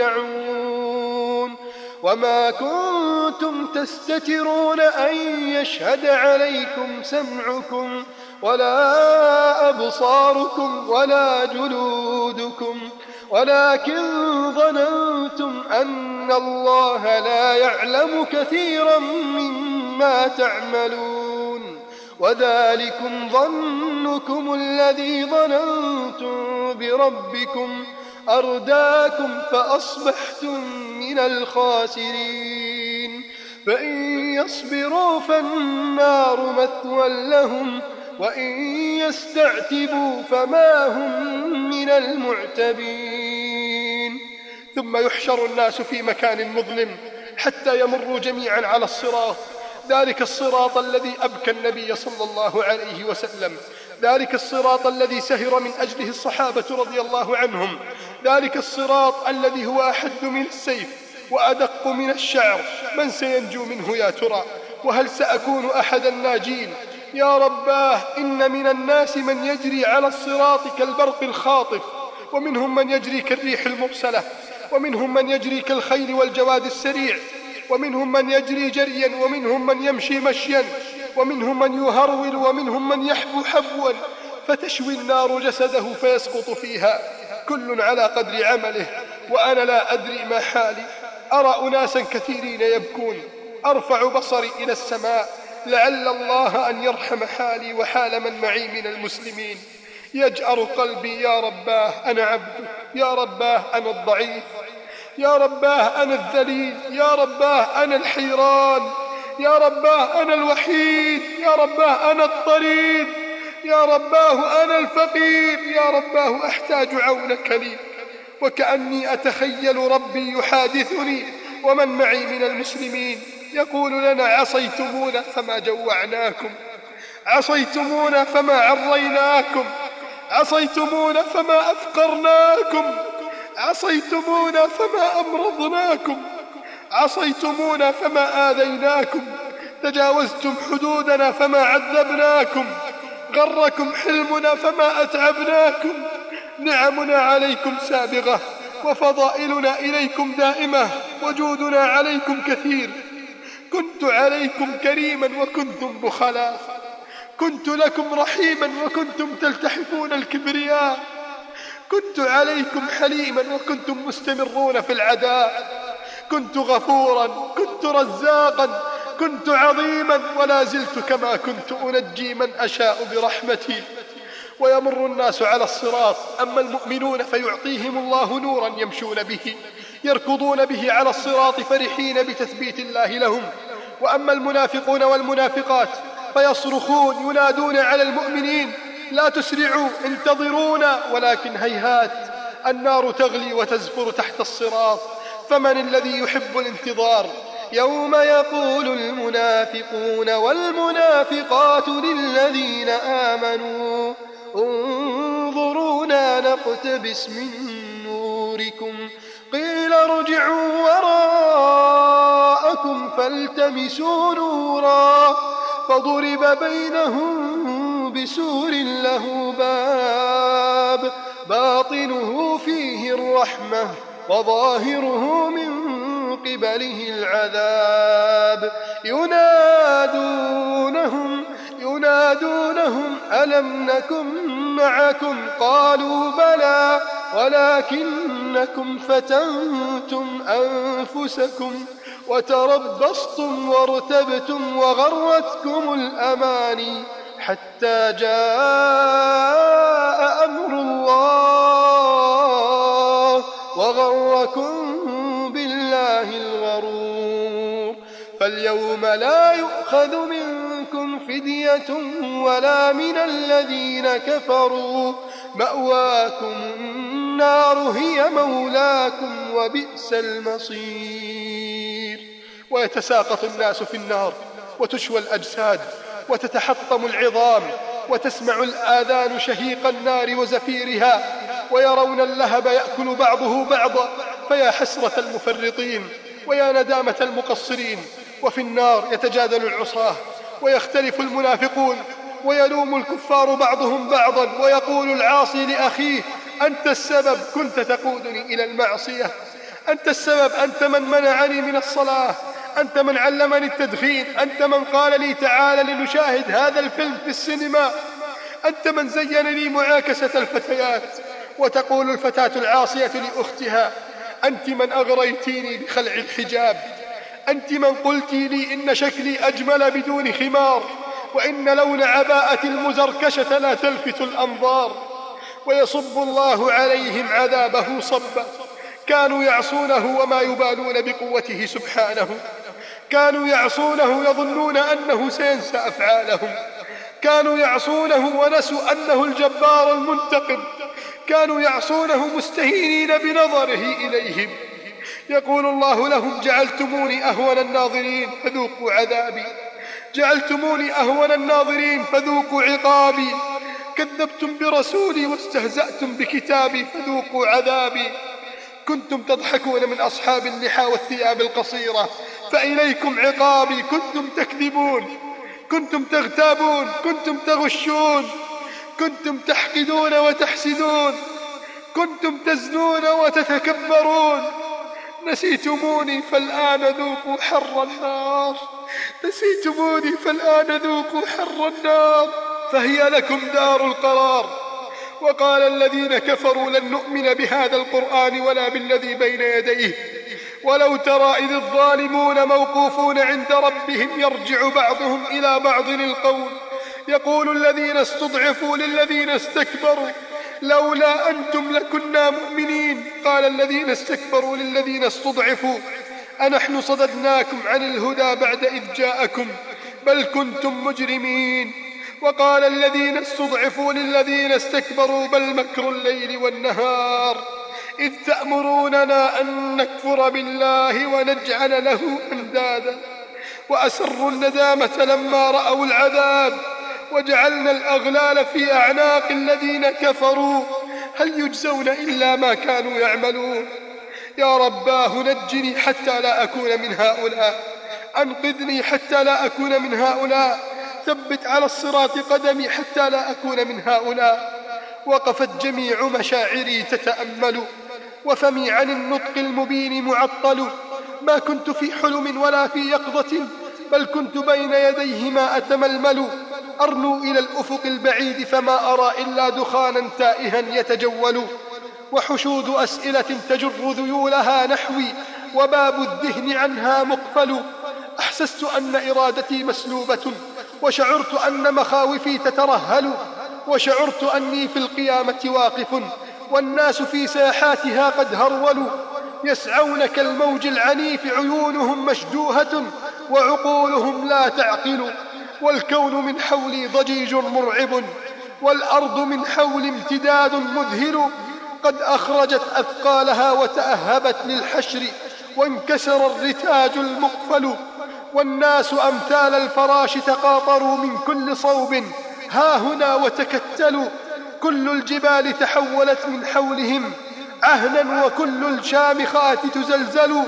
ترجعون وما كنتم تستترون أن يشهد عليكم سمعكم ولا أبصاركم ولا جلودكم ولكن ظننتم أن الله لا يعلم كثيرا مما تعملون وذلكم ظنكم الذي ظننتم بربكم أرداكم فأصبحتم من الخاسرين فإن يصبروا فالنار مثوى لهم وإن يستعتبوا فما هم من المعتبين ثم يحشر الناس في مكان مظلم حتى يمروا جميعا على الصراط ذلك الصراط الذي أبكى النبي صلى الله عليه وسلم ذلك الصراط الذي سهر من أجله الصحابة رضي الله عنهم ذلك الصراط الذي هو أحد من السيف وأدق من الشعر من سينجو منه يا ترى وهل سأكون أحد الناجين يا رباه إن من الناس من يجري على الصراط كالبرق الخاطف ومنهم من يجري كالريح المرسلة ومنهم من يجري كالخيل والجواد السريع ومنهم من يجري جريا ومنهم من يمشي مشيا ومنهم من يهرول ومنهم من يحبو حبوا فتشوي النار جسده فيسقط فيها كل على قدر عمله وأنا لا أدري ما حالي أرى أناسا كثيرين يبكون أرفع بصري إلى السماء لعل الله أن يرحم حالي وحال من معي من المسلمين يجأر قلبي يا رباه أنا عبدك يا رباه أنا الضعيف يا رباه أنا الذليل يا رباه أنا الحيران يا رباه أنا الوحيد يا رباه أنا الطريد يا رباه أنا الفقير يا رباه أحتاج عونك لي وكأني أتخيل ربي يحادثني ومن معي من المسلمين يقول لنا عصيتمونا فما جوعناكم عصيتمونا فما عريناكم عصيتمونا فما أفقرناكم عصيتمونا فما أمرضناكم عصيتمونا فما آذيناكم تجاوزتم حدودنا فما عذبناكم غركم حلمنا فما أتعبناكم نعمنا عليكم سابغة وفضائلنا إليكم دائمة وجودنا عليكم كثير كنت عليكم كريما وكنتم بخلاء كنت لكم رحيما وكنتم تلتحفون الكبرياء كنت عليكم حليما وكنتم مستمرون في العداء كنت غفورا كنت رزاقا كنت عظيما ولا زلت كما كنت أنجي من أشاء برحمتي ويمر الناس على الصراط أما المؤمنون فيعطيهم الله نورا يمشون به يركضون به على الصراط فرحين بتثبيت الله لهم وأما المنافقون والمنافقات فيصرخون ينادون على المؤمنين لا تسرعوا انتظرونا ولكن هيهات النار تغلي وتزفر تحت الصراط فمن الذي يحب الانتظار يوم يقول المنافقون والمنافقات للذين آمنوا انظرونا نقتبس من نوركم قيل ارجعوا وراءكم فالتمسوا نورا فضرب بينهم بسور له باب باطنه فيه الرحمة وظاهره من قبله العذاب ينادونهم ألم نكن معكم قالوا بلى ولكنكم فتنتم أنفسكم وتربصتم وارتبتم وغرتكم الأماني حتى جاء أمر الله وغركم بالله الغرور فاليوم لا يؤخذ منكم فدية ولا من الذين كفروا، مأواكم النار هي مولاكم وبئس المصير. ويتساقط الناس في النار وتشوى الأجساد وتتحطم العظام، وتسمع الآذان شهيق النار وزفيرها، ويرون اللهب يأكل بعضه بعضا، فيا حسرة المفرطين ويا ندامة المقصرين. وفي النار يتجادل العصاة ويختلف المنافقون، ويلوم الكفار بعضهم بعضا، ويقول العاصي لأخيه: أنت السبب، كنت تقودني إلى المعصية، أنت السبب، أنت من منعني من الصلاة، أنت من علمني التدخين، أنت من قال لي تعال لنشاهد هذا الفيلم في السينما، أنت من زين لي معاكسة الفتيات. وتقول الفتاة العاصية لأختها: أنت من أغريتيني بخلع الحجاب، أنت من قلت لي إن شكلي أجمل بدون خمار، وإن لون عباءة المزركشة لا تلفت الأنظار. ويصب الله عليهم عذابه صبا، كانوا يعصونه وما يبالون بقوته سبحانه، كانوا يعصونه يظنون أنه سينسى أفعالهم، كانوا يعصونه ونسوا أنه الجبار المنتقم، كانوا يعصونه مستهينين بنظره إليهم. يقول الله لهم: جعلتموني أهون الناظرين فذوقوا عذابي، جعلتموني أهون الناظرين فذوقوا عقابي، كذبتم برسولي واستهزأتم بكتابي فذوقوا عذابي. كنتم تضحكون من أصحاب اللحى والثياب القصيرة فإليكم عقابي، كنتم تكذبون، كنتم تغتابون، كنتم تغشون، كنتم تحقدون وتحسدون، كنتم تزنون وتتكبرون. نسيتموني فالآن ذوقوا حر النار، نسيتموني فالآن ذوقوا حر النار، فهي لكم دار القرار. وقال الذين كفروا: لن نؤمن بهذا القرآن ولا بالذي بين يديه، ولو ترى إذ الظالمون موقوفون عند ربهم يرجع بعضهم إلى بعض القول، يقول الذين استضعفوا للذين استكبروا لولا أنتم لكنا مؤمنين، قال الذين استكبروا للذين استضعفوا أنحن صددناكم عن الهدى بعد إذ جاءكم بل كنتم مجرمين. وقال الذين استضعفوا للذين استكبروا بل مكر الليل والنهار إذ تأمروننا أن نكفر بالله ونجعل له أندادا وأسروا الندامة لما رأوا العذاب وجعلنا الأغلال في أعناق الذين كفروا هل يجزون إلا ما كانوا يعملون. يا رباه نجني حتى لا أكون من هؤلاء، أنقذني حتى لا أكون من هؤلاء، ثبت على الصراط قدمي حتى لا أكون من هؤلاء. وقفت جميع مشاعري تتأمل وفمي عن النطق المبين معطل، ما كنت في حلم ولا في يقظة بل كنت بين يديهما أتململ، أرنو إلى الأفق البعيد فما أرى إلا دخانا تائها يتجول، وحشود أسئلة تجر ذيولها نحوي وباب الذهن عنها مقفل. أحسست أن إرادتي مسلوبة وشعرت أن مخاوفي تترهل، وشعرت أني في القيامة واقف والناس في ساحاتها قد هرولوا، يسعون كالموج العنيف عيونهم مشدوهة وعقولهم لا تعقل، والكون من حولي ضجيج مرعب والأرض من حولي امتداد مذهل، قد أخرجت أثقالها وتأهبت للحشر وانكسر الرتاج المقفل، والناس أمثال الفراش تقاطروا من كل صوب ها هنا وتكتلوا، كل الجبال تحولت من حولهم عهنا وكل الشامخات تزلزل،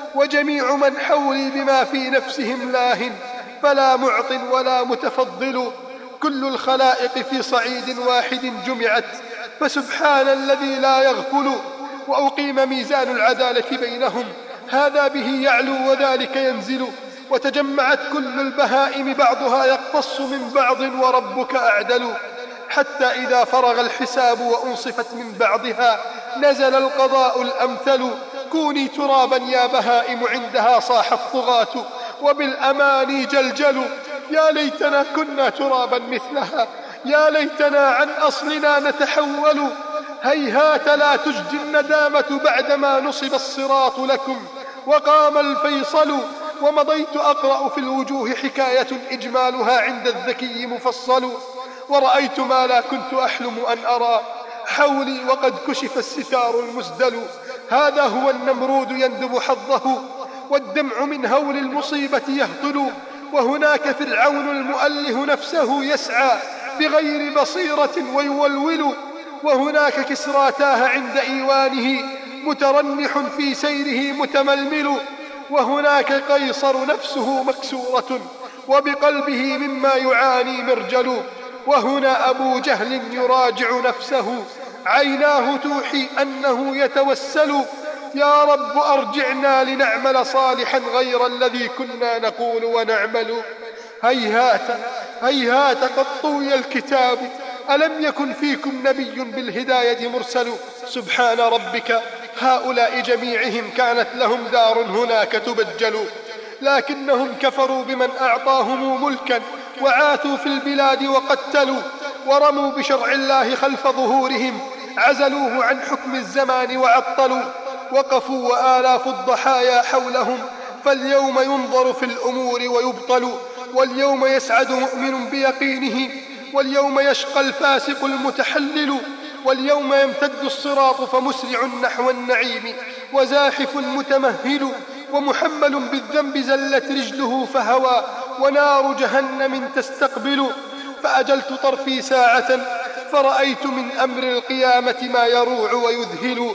وجميع من حولي بما في نفسهم لاه فلا معط ولا متفضل، كل الخلائق في صعيد واحد جمعت فسبحان الذي لا يغفل، وأقيم ميزان العدالة بينهم هذا به يعلو وذلك ينزل، وتجمعت كل البهائم بعضها يقتص من بعض وربك أعدل، حتى إذا فرغ الحساب وأنصفت من بعضها نزل القضاء الأمثل، كوني ترابا يا بهائم عندها صاح الطغاة وبالأماني جلجل، يا ليتنا كنا ترابا مثلها، يا ليتنا عن أصلنا نتحول، هيهات لا تجدي الندامة بعدما نصب الصراط لكم وقام الفيصل، ومضيت أقرأ في الوجوه حكاية إجمالها عند الذكي مفصل، ورأيت ما لا كنت أحلم أن أرى حولي وقد كشف الستار المسدل. هذا هو النمرود يندب حظه، والدمع من هول المصيبة يهطل، وهناك فرعون المؤله نفسه يسعى بغير بصيرة ويولول، وهناك كسرى تاه عند إيوانه مترنح في سيره متململ، وهناك قيصر نفسه مكسورة وبقلبه مما يعاني مرجل، وهنا أبو جهل يراجع نفسه عيناه توحي أنه يتوسل. يا رب أرجعنا لنعمل صالحا غير الذي كنا نقول ونعمل. هيهات هيهات قد طوي الكتاب، ألم يكن فيكم نبي بالهداية مرسل. سبحان ربك، هؤلاء جميعهم كانت لهم دار هناك تبجل، لكنهم كفروا بمن أعطاهم ملكا وعاثوا في البلاد وقتلوا، ورموا بشرع الله خلف ظهورهم، عزلوه عن حكم الزمان وعطلوا، وقفوا وآلاف الضحايا حولهم، فاليوم ينظر في الأمور ويبطل، واليوم يسعد مؤمن بيقينه، واليوم يشقى الفاسق المتحلل، واليوم يمتد الصراط فمسرع نحو النعيم وزاحف متمهل، ومحمل بالذنب زلت رجله فهوى، ونار جهنم تستقبل. فأجلت طرفي ساعة فرأيت من أمر القيامة ما يروع ويذهل.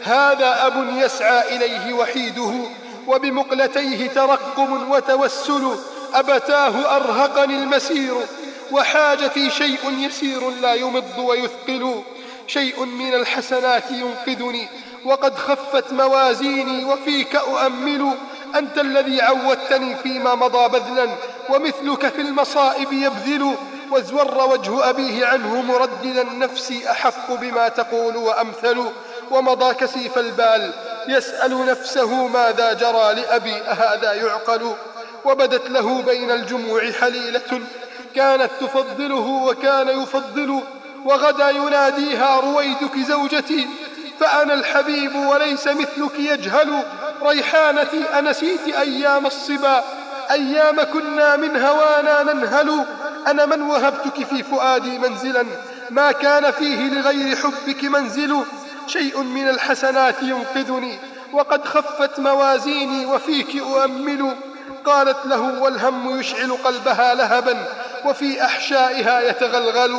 هذا أب يسعى إليه وحيده، وبمقلتيه ترقب وتوسل، أبتاه أرهقني المسير، وحاجتي شيء يسير لا يمض ويثقل، شيء من الحسنات ينقذني وقد خفت موازيني، وفيك أؤمل. أنت الذي عودتني فيما مضى بذلا، ومثلك في المصائب يبذل. وازور وجه أبيه عنه مرددا، نفسي أحق بما تقول وأمثل. ومضى كسيف البال يسأل نفسه ماذا جرى لأبي، أهذا يعقل. وبدت له بين الجموع حليلة كانت تفضله وكان يفضل، وغدا يناديها رويدك زوجتي، فأنا الحبيب وليس مثلك يجهل. ريحانتي أنسيت أيام الصبا، أيام كنا من هوانا ننهل. أنا من وهبتك في فؤادي منزلا ما كان فيه لغير حبك منزل، شيء من الحسنات ينقذني وقد خفت موازيني، وفيك أؤمل. قالت له والهم يشعل قلبها لهبا، وفي أحشائها يتغلغل.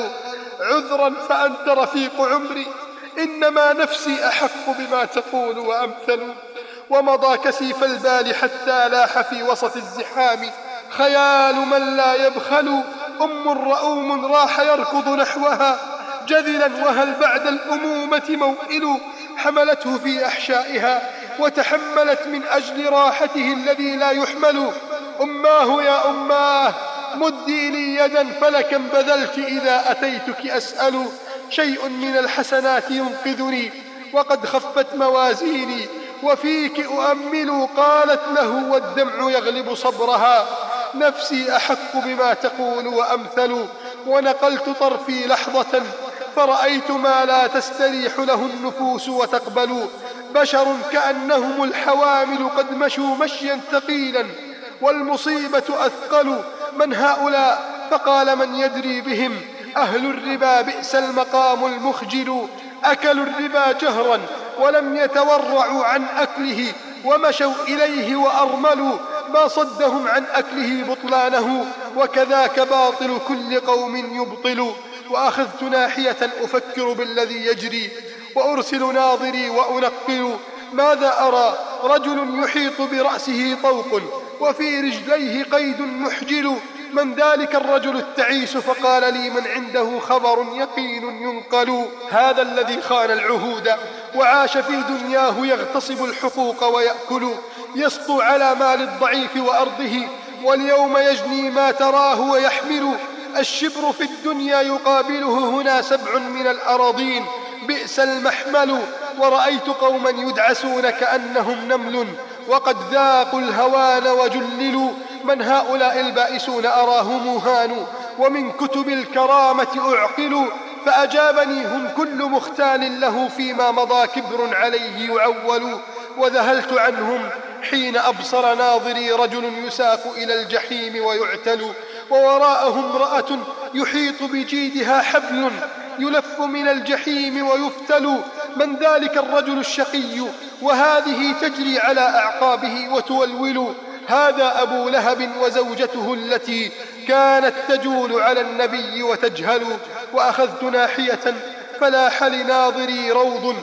عذرا فأنت رفيق عمري، إنما نفسي أحق بما تقول وأمثل. ومضى كسيف البال حتى لاح في وسط الزحام خيال من لا يبخل. أم رؤوم راح يركض نحوها جذلا، وهل بعد الأمومة موئل. حملته في أحشائها وتحملت من أجل راحته الذي لا يحمل. أماه يا أماه مدي لي يدا، فلكم بذلت إذا أتيتك أسأل. شيء من الحسنات ينقذني وقد خفت موازيني، وفيك أؤمل. قالت له والدمع يغلب صبرها، نفسي أحق بما تقول وأمثل. ونقلت طرفي لحظة فرأيت ما لا تستريح له النفوس وتقبل. بشر كأنهم الحوامل قد مشوا مشيا ثقيلا، والمصيبة أثقل. من هؤلاء؟ فقال من يدري بهم، أهل الربا بئس المقام المخجل. أكلوا الربا جهرا ولم يتورعوا عن أكله، ومشوا إليه وأرملوا، ما صدهم عن أكله بطلانه، وكذاك باطل كل قوم يبطل. وأخذت ناحية أفكر بالذي يجري، وأرسل ناظري وأنقل. ماذا أرى؟ رجل يحيط برأسه طوق، وفي رجليه قيد محجل. من ذلك الرجل التعيس؟ فقال لي من عنده خبر يقين ينقل. هذا الذي خان العهود وعاش في دنياه يغتصب الحقوق ويأكل، يسطو على مال الضعيف وأرضه، واليوم يجني ما تراه ويحمل. الشبر في الدنيا يقابله هنا 7 من الأراضين، بئس المحمل. ورأيت قوما يدعسون كأنهم نمل، وقد ذاقوا الهوان وجللوا. من هؤلاء البائسون؟ أراهم هانوا، ومن كتب الكرامة أعقلوا. فأجابني هم كل مختال له فيما مضى كبر عليه يعول. وذهلت عنهم حين أبصر ناظري رجل يساق إلى الجحيم ويعتل، ووراءه امرأة يحيط بجيدها حبل يلف من الجحيم ويفتل. من ذلك الرجل الشقي وهذه تجري على أعقابه وتولول؟ هذا أبو لهب وزوجته التي كانت تجول على النبي وتجهل. وأخذت ناحية فلاح لناظري روض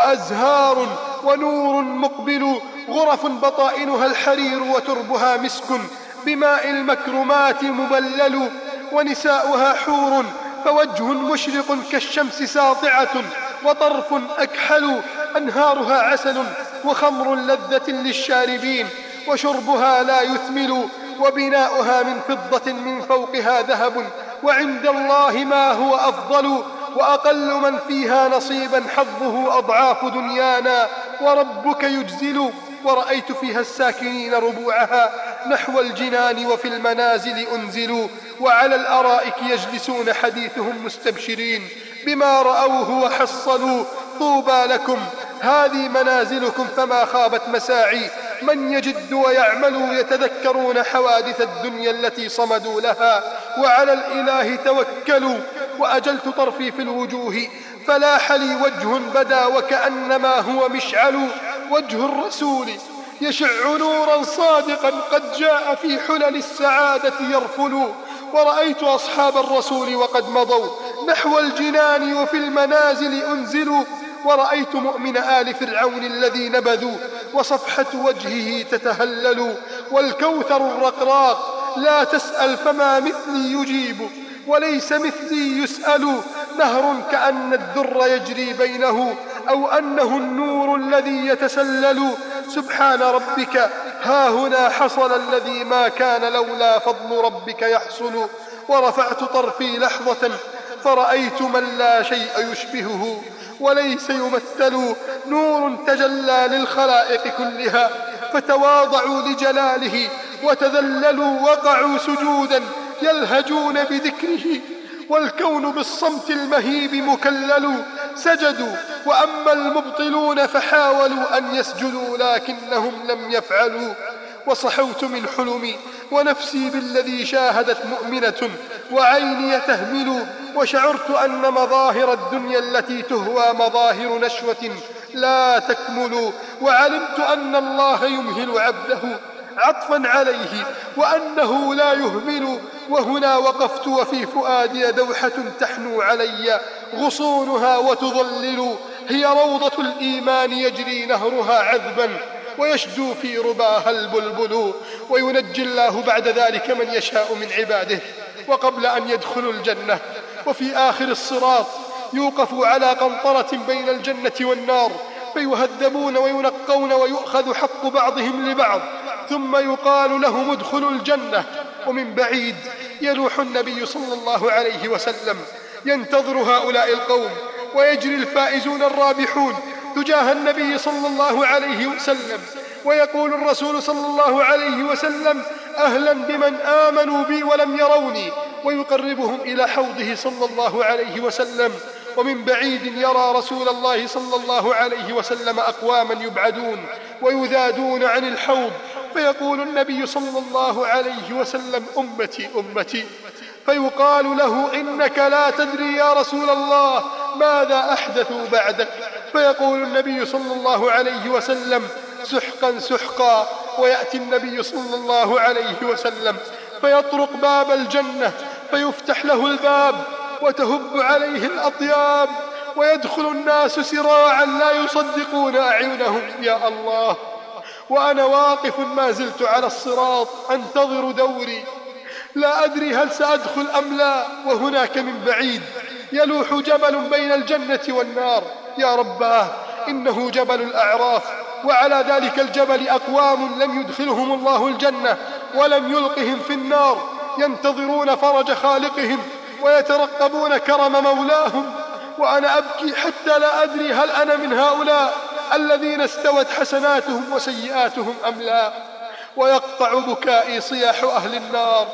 وأزهار ونور مقبل، غرف بطائنها الحرير وتربها مسك بماء المكرمات مبلل، ونساؤها حور فوجه مشرق كالشمس ساطعة وطرف أكحل، أنهارها عسل وخمر لذة للشاربين وشربها لا يثمل، وبناؤها من فضة من فوقها ذهب، وعند الله ما هو أفضل، وأقل من فيها نصيبا حظه أضعاف دنيانا وربك يجزل. ورأيت فيها الساكنين ربوعها نحو الجنان وفي المنازل أنزلوا، وعلى الأرائك يجلسون حديثهم مستبشرين بما رأوه وحصلوا. طوبى لكم هذه منازلكم فما خابت مساعي، من يجد ويعمل يتذكرون حوادث الدنيا التي صمدوا لها، وعلى الإله توكلوا. وأجلت طرفي في الوجوه فلاح لي وجه بدا وكأنما هو مشعل، وجه الرسول يشع نورا صادقا قد جاء في حلل السعادة يرفل. ورأيت أصحاب الرسول وقد مضوا نحو الجنان وفي المنازل أنزلوا، ورأيت مؤمن آل فرعون الذي نبذوا وصفحة وجهه تتهلل، والكوثر الرقراق لا تسأل فما مثلي يجيب وليس مثلي يسأل، نهر كأن الدر يجري بينه أو أنه النور الذي يتسلل. سبحان ربك ها هنا حصل الذي ما كان لولا فضل ربك يحصل. ورفعت طرفي لحظة فرأيت من لا شيء يشبهه وليس يمثل، نور تجلى للخلائق كلها فتواضعوا لجلاله وتذللوا، وقعوا سجودا يلهجون بذكره، والكون بالصمت المهيب مكلل. سجدوا وأما المبطلون فحاولوا أن يسجدوا لكنهم لم يفعلوا. وصحوت من حلمي ونفسي بالذي شاهدت مؤمنة وعيني تهمل، وشعرت أن مظاهر الدنيا التي تهوى مظاهر نشوة لا تكمل، وعلمت أن الله يمهل عبده عطفا عليه وأنه لا يهمل. وهنا وقفت وفي فؤادي دوحة تحنو علي غصونها وتظلل، هي روضة الإيمان يجري نهرها عذبا ويشدو في رباها البلبل، وينجي الله بعد ذلك من يشاء من عباده. وقبل أن يدخلوا الجنة وفي آخر الصراط يوقفوا على قنطرة بين الجنة والنار فيهذبون وينقون ويؤخذ حق بعضهم لبعض، ثم يقال لهم ادخلوا الجنة. ومن بعيد يلوح النبي صلى الله عليه وسلم ينتظر هؤلاء القوم، ويجري الفائزون الرابحون تجاه النبي صلى الله عليه وسلم، ويقول الرسول صلى الله عليه وسلم أهلا بمن آمنوا بي ولم يروني، ويقربهم إلى حوضه صلى الله عليه وسلم. ومن بعيد يرى رسول الله صلى الله عليه وسلم أقواما يبعدون ويذادون عن الحوض، فيقول النبي صلى الله عليه وسلم أمتي أمتي، فيقال له إنك لا تدري يا رسول الله ماذا أحدثوا بعدك، فيقول النبي صلى الله عليه وسلم سحقا سحقا، ويأتي النبي صلى الله عليه وسلم فيطرق باب الجنة فيفتح له الباب وتهب عليه الأطياب، ويدخل الناس سراعا لا يصدقون أعينهم يا الله، وأنا واقف ما زلت على الصراط أنتظر دوري، لا أدري هل سأدخل أم لا. وهناك من بعيد يلوح جبل بين الجنة والنار، يا رباه إنه جبل الأعراف، وعلى ذلك الجبل أقوام لم يدخلهم الله الجنة ولم يلقهم في النار، ينتظرون فرج خالقهم ويترقبون كرم مولاهم، وأنا أبكي حتى لا أدري هل أنا من هؤلاء الذين استوت حسناتهم وسيئاتهم أم لا. ويقطع بكائي صياح أهل النار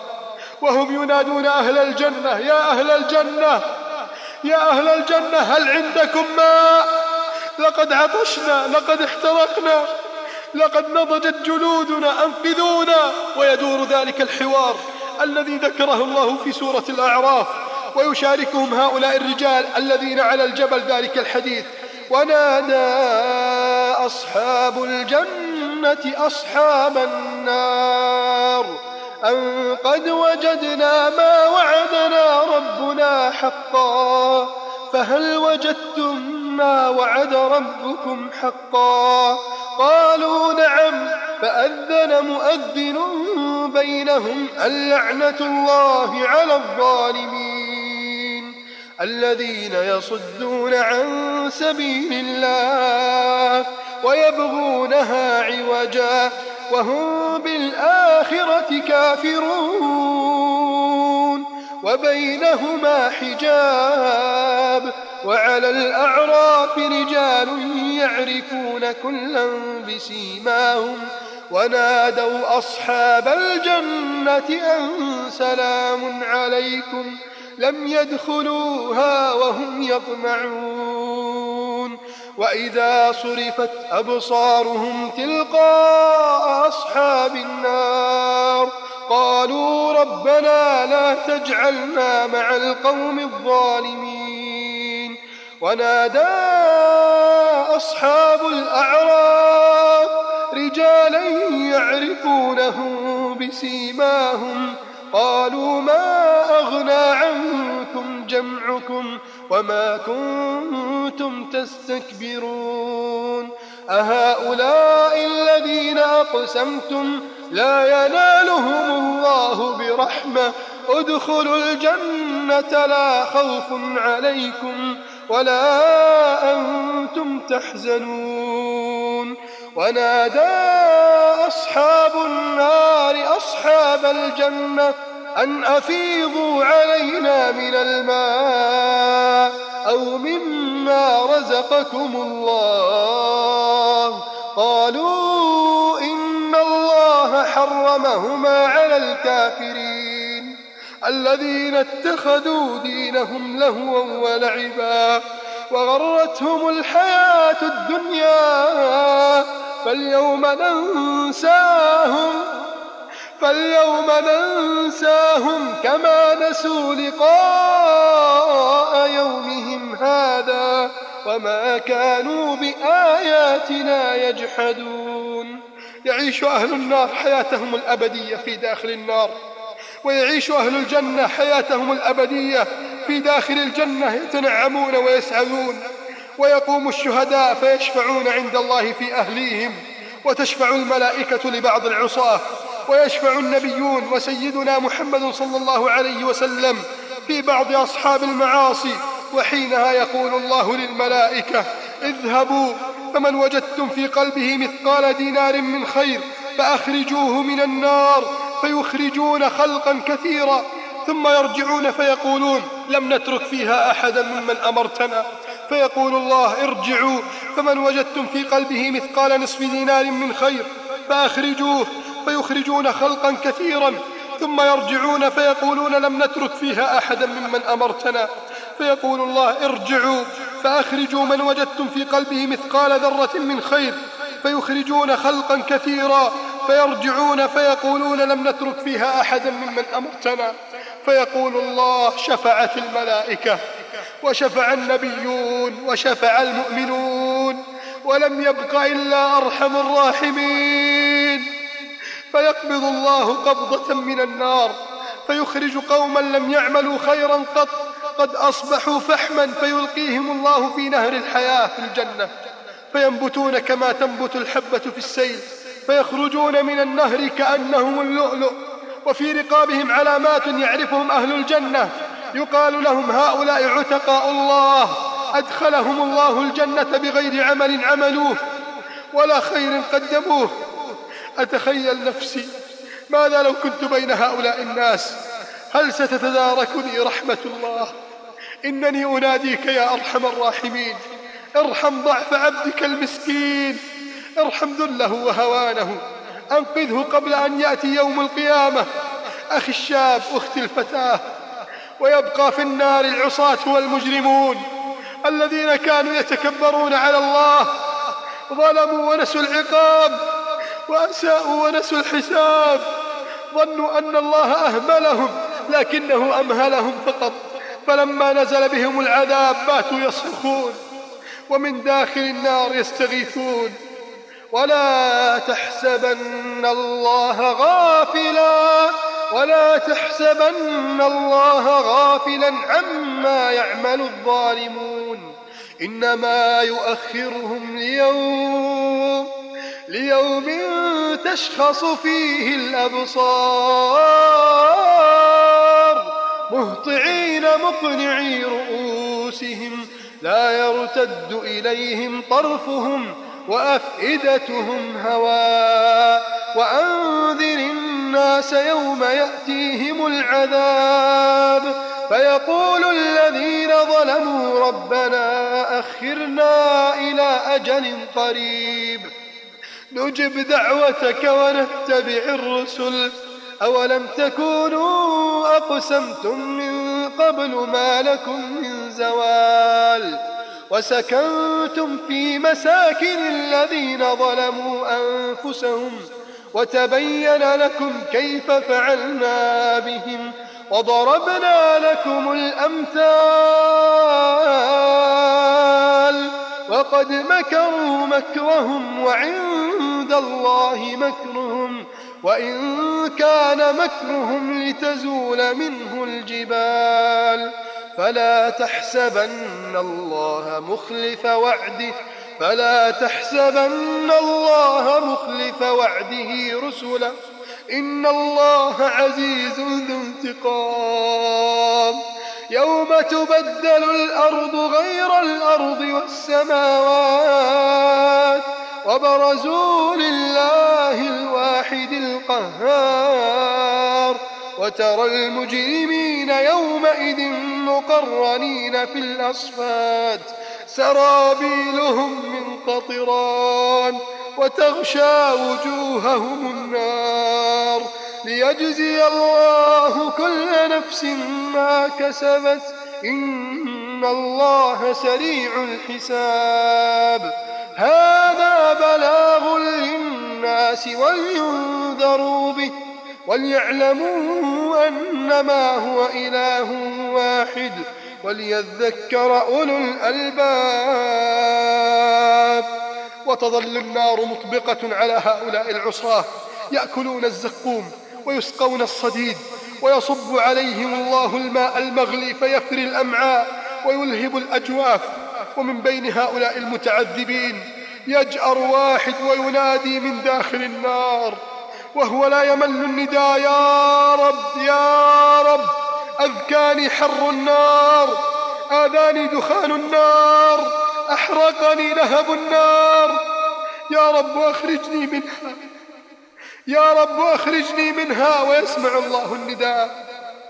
وهم ينادون أهل الجنة يا أهل الجنة يا أهل الجنة هل عندكم ماء؟ لقد عطشنا، لقد احترقنا، لقد نضجت جلودنا، أنقذونا. ويدور ذلك الحوار الذي ذكره الله في سورة الأعراف، ويشاركهم هؤلاء الرجال الذين على الجبل ذلك الحديث. ونادى أصحاب الجنة أصحاب النار أن قد وجدنا ما وعدنا ربنا حقا فهل وجدتم ما وعد ربكم حقا؟ قالوا نعم. فأذن مؤذن بينهم اللعنة الله على الظالمين الذين يصدون عن سبيل الله ويبغونها عوجا وهم بالآخرة كافرون وبينهما حجاب وعلى الأعراف رجال يعرفون كلا بسيماهم ونادوا أصحاب الجنة أن سلام عليكم لم يدخلوها وهم يطمعون وإذا صرفت أبصارهم تلقاء أصحاب النار قالوا ربنا لا تجعلنا مع القوم الظالمين. ونادى أصحاب الأعراف رجالا يعرفونهم بسيماهم قالوا ما أغنى عنكم جمعكم وما كنتم تستكبرون أهؤلاء الذين أقسمتم لا ينالهم الله برحمة ادخلوا الجنة لا خوف عليكم ولا أنتم تحزنون. ونادى أصحاب النار أصحاب الجنة أن أفيضوا علينا من الماء أو مما رزقكم الله قالوا إن الله حرمهما على الكافرين الذين اتخذوا دينهم لهوا ولعبا وغرتهم الحياة الدنيا فاليوم ننساهم كما نسوا لقاء يومهم هذا وما كانوا بآياتنا يجحدون. يعيش أهل النار حياتهم الأبدية في داخل النار ويعيش أهل الجنة حياتهم الأبدية في داخل الجنة يتنعمون ويسعدون. ويقوم الشهداء فيشفعون عند الله في أهليهم وتشفع الملائكة لبعض العصاة ويشفع النبيون وسيدنا محمد صلى الله عليه وسلم في بعض أصحاب المعاصي وحينها يقول الله للملائكة اذهبوا فمن وجدتم في قلبه مثقال دينار من خير فأخرجوه من النار فيخرجون خلقا كثيرا ثم يرجعون فيقولون لم نترك فيها أحدا ممن أمرتنا فيقول الله ارجعوا فمن وجدتم في قلبه مثقال نصف دينار من خير فأخرجوه فيخرجون خلقا كثيرا ثم يرجعون فيقولون لم نترك فيها أحدا ممن أمرتنا فيقول الله ارجعوا فأخرجوا من وجدتم في قلبه مثقال ذرة من خير فيخرجون خلقا كثيرا فيرجعون فيقولون لم نترك فيها أحدا ممن أمرتنا فيقول الله شفعت الملائكة وشفع النبيون وشفع المؤمنون ولم يبق إلا أرحم الراحمين فيقبض الله قبضة من النار فيخرج قوما لم يعملوا خيرا قد أصبحوا فحما فيلقيهم الله في نهر الحياة في الجنة فينبتون كما تنبت الحبة في السيل فيخرجون من النهر كأنهم اللؤلؤ وفي رقابهم علامات يعرفهم أهل الجنة يقال لهم هؤلاء عتقاء الله أدخلهم الله الجنة بغير عمل عملوه ولا خير قدموه. أتخيل نفسي ماذا لو كنت بين هؤلاء الناس هل ستتداركني رحمة الله؟ إنني أناديك يا أرحم الراحمين ارحم ضعف عبدك المسكين ارحم ذله وهوانه أنقذه قبل أن يأتي يوم القيامة. أخي الشاب أختي الفتاة ويبقى في النار العصاة والمجرمون الذين كانوا يتكبرون على الله ظلموا ونسوا العقاب وأساءوا ونسوا الحساب، ظنوا أن الله أهملهم لكنه أمهلهم فقط. فلما نزل بهم العذاب باتوا يصرخون ومن داخل النار يستغيثون. ولا تحسبن الله غافلا عما يعمل الظالمون، إنما يؤخرهم ليوم تشخص فيه الأبصار مهطعين مقنعي رؤوسهم لا يرتد إليهم طرفهم وأفئدتهم هواء. وأنذر الناس يوم يأتيهم العذاب فيقول الذين ظلموا ربنا أخرنا إلى أجل قريب نجب دعوتك ونتبع الرسل أولم تكونوا أقسمتم من قبل ما لكم من زوال وسكنتم في مساكن الذين ظلموا أنفسهم وتبين لكم كيف فعلنا بهم وضربنا لكم الأمثال وقد مكروا مكرهم وعند الله مكرهم وإن كان مكرهم لتزول منه الجبال فلا تحسبن الله مخلف وعده رسله إن الله عزيز ذو انتقام. يوم تبدل الأرض غير الأرض والسماوات وبرزوا لله الواحد القهار وترى المجرمين يومئذ مقرنين في الأصفاد سرابيلهم من قطران وتغشى وجوههم النار ليجزي الله كل نفس ما كسبت إن الله سريع الحساب. هذا بلاغ للناس ولينذروا به وليعلموا أنما هو إله واحد وليذكر أولو الألباب. وتظل النار مطبقة على هؤلاء العصاة يأكلون الزقوم ويسقون الصديد ويصب عليهم الله الماء المغلي فيفري الأمعاء ويلهب الأجواف. ومن بين هؤلاء المتعذبين يجأر واحد وينادي من داخل النار وهو لا يمل النداء: يا رب يا رب، أذكاني حر النار، آذاني دخان النار، أحرقني لهب النار، يا رب أخرجني منها، يا رب أخرجني منها. ويسمع الله النداء.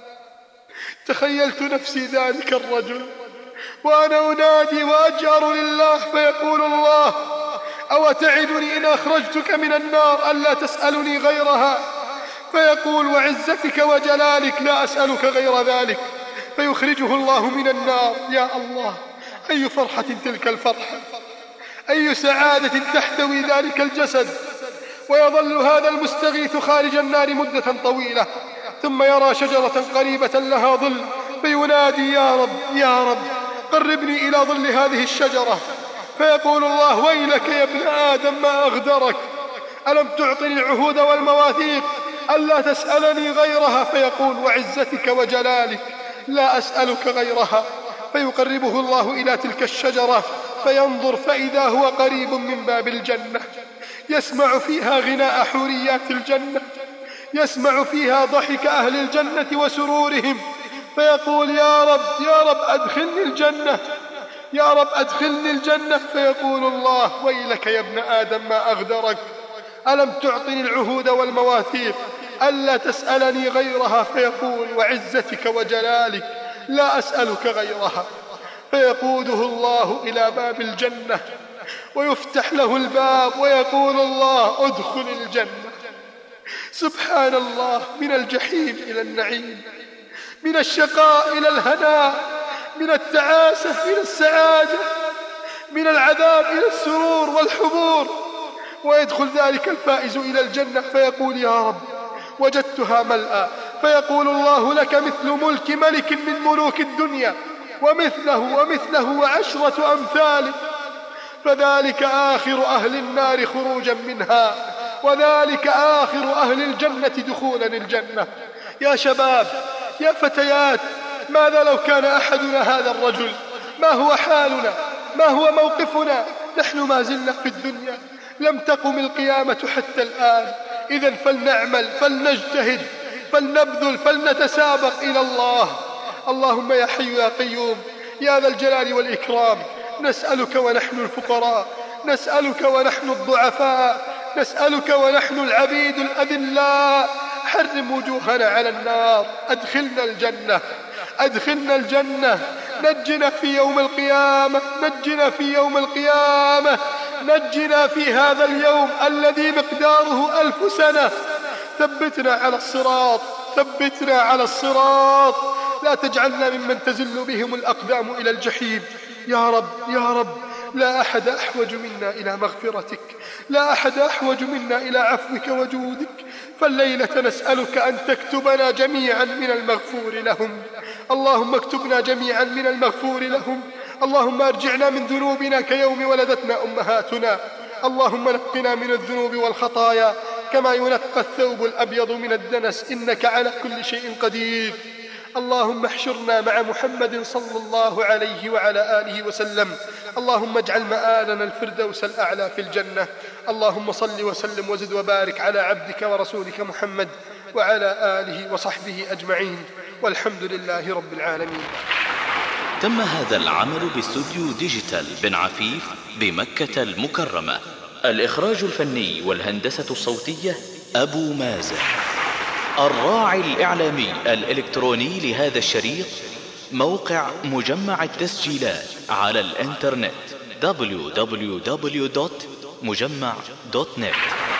تخيلت نفسي ذلك الرجل وأنا أنادي وأجأر لله فيقول الله: أو تعدني إن أخرجتك من النار ألا تسألني غيرها؟ فيقول: وعزتك وجلالك لا أسألك غير ذلك. فيخرجه الله من النار. يا الله، أي فرحة تلك الفرحة، أي سعادة تحتوي ذلك الجسد. ويظل هذا المستغيث خارج النار مدة طويلة ثم يرى شجرة قريبة لها ظل فينادي: يا رب يا رب، قربني إلى ظل هذه الشجرة. فيقول الله: ويلك يا ابن آدم ما أغدرك، ألم تعطني العهود والمواثيق ألا تسألني غيرها؟ فيقول: وعزتك وجلالك لا أسألك غيرها. فيقربه الله إلى تلك الشجرة فينظر فإذا هو قريب من باب الجنة، يسمع فيها غناء حوريات الجنة، يسمع فيها ضحك أهل الجنة وسرورهم. فيقول: يا رب يا رب أدخلني الجنة، يا رب أدخلني الجنة. فيقول الله: ويلك يا ابن آدم ما أغدرك، ألم تعطني العهود والمواثيق ألا تسألني غيرها؟ فيقول: وعزتك وجلالك لا أسألك غيرها. فيقوده الله إلى باب الجنة ويفتح له الباب ويقول الله: ادخل الجنة. سبحان الله، من الجحيم إلى النعيم، من الشقاء إلى الهناء، من التعاسة إلى السعادة، من العذاب إلى السرور والحبور. ويدخل ذلك الفائز إلى الجنة فيقول يا رب وجدتها ملأى، فيقول الله لك مثل ملك ملك من ملوك الدنيا ومثله وعشرة أمثاله، فذلك آخر أهل النار خروجا منها، وذلك آخر أهل الجنة دخولا الجنة. يا شباب، يا فتيات، ماذا لو كان أحدنا هذا الرجل؟ ما هو حالنا؟ ما هو موقفنا؟ نحن ما زلنا في الدنيا، لم تقم القيامة حتى الآن. إذن فلنعمل، فلنجتهد، فلنبذل، فلنتسابق إلى الله. اللهم يا حي يا قيوم يا ذا الجلال والإكرام، نسألك ونحن الفقراء، نسألك ونحن الضعفاء، نسألك ونحن العبيد الأذلاء، حرم وجوهنا على النار، أدخلنا الجنة، أدخلنا الجنة، نجنا في يوم القيامة، نجنا في يوم القيامة، نجنا في هذا اليوم الذي مقداره 1000 سنة. ثبتنا على الصراط، ثبتنا على الصراط، لا تجعلنا ممن تزل بهم الأقدام إلى الجحيم. يا رب يا رب، لا أحد أحوج منا إلى مغفرتك، لا أحد أحوج منا إلى عفوك وجودك، فالليلة نسألك أن تكتبنا جميعا من المغفور لهم. اللهم اكتبنا جميعا من المغفور لهم. اللهم ارجعنا من ذنوبنا كيوم ولدتنا أمهاتنا. اللهم نقنا من الذنوب والخطايا كما ينقى الثوب الأبيض من الدنس، إنك على كل شيء قدير. اللهم احشرنا مع محمد صلى الله عليه وعلى آله وسلم. اللهم اجعل مآلنا الفردوس الأعلى في الجنة. اللهم صل وسلم وزد وبارك على عبدك ورسولك محمد وعلى آله وصحبه أجمعين، والحمد لله رب العالمين. تم هذا العمل باستوديو ديجيتال بن عفيف بمكة المكرمة. الإخراج الفني والهندسة الصوتية أبو مازن. الراعي الإعلامي الإلكتروني لهذا الشريط موقع مجمع التسجيلات على الإنترنت www.mujamma.net.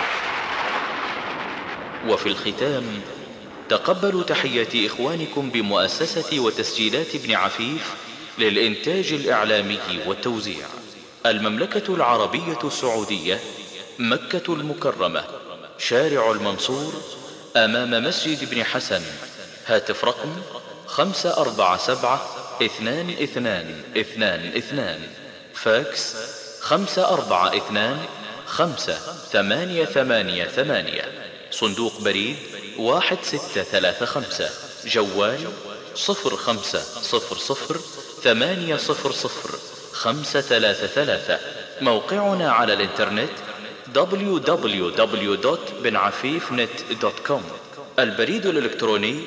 وفي الختام تقبلوا تحيات إخوانكم بمؤسسة وتسجيلات ابن عفيف للإنتاج الإعلامي والتوزيع، المملكة العربية السعودية، مكة المكرمة، شارع المنصور، أمام مسجد ابن حسن. هاتف رقم 547-2222، فاكس 542-58888، صندوق بريد 1635، جوال 0500-800-533. موقعنا على الإنترنت www.benafifnet.com. البريد الإلكتروني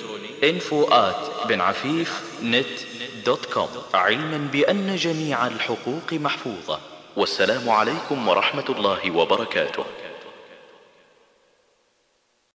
info@benafifnet.com، علما بأن جميع الحقوق محفوظة. والسلام عليكم ورحمة الله وبركاته.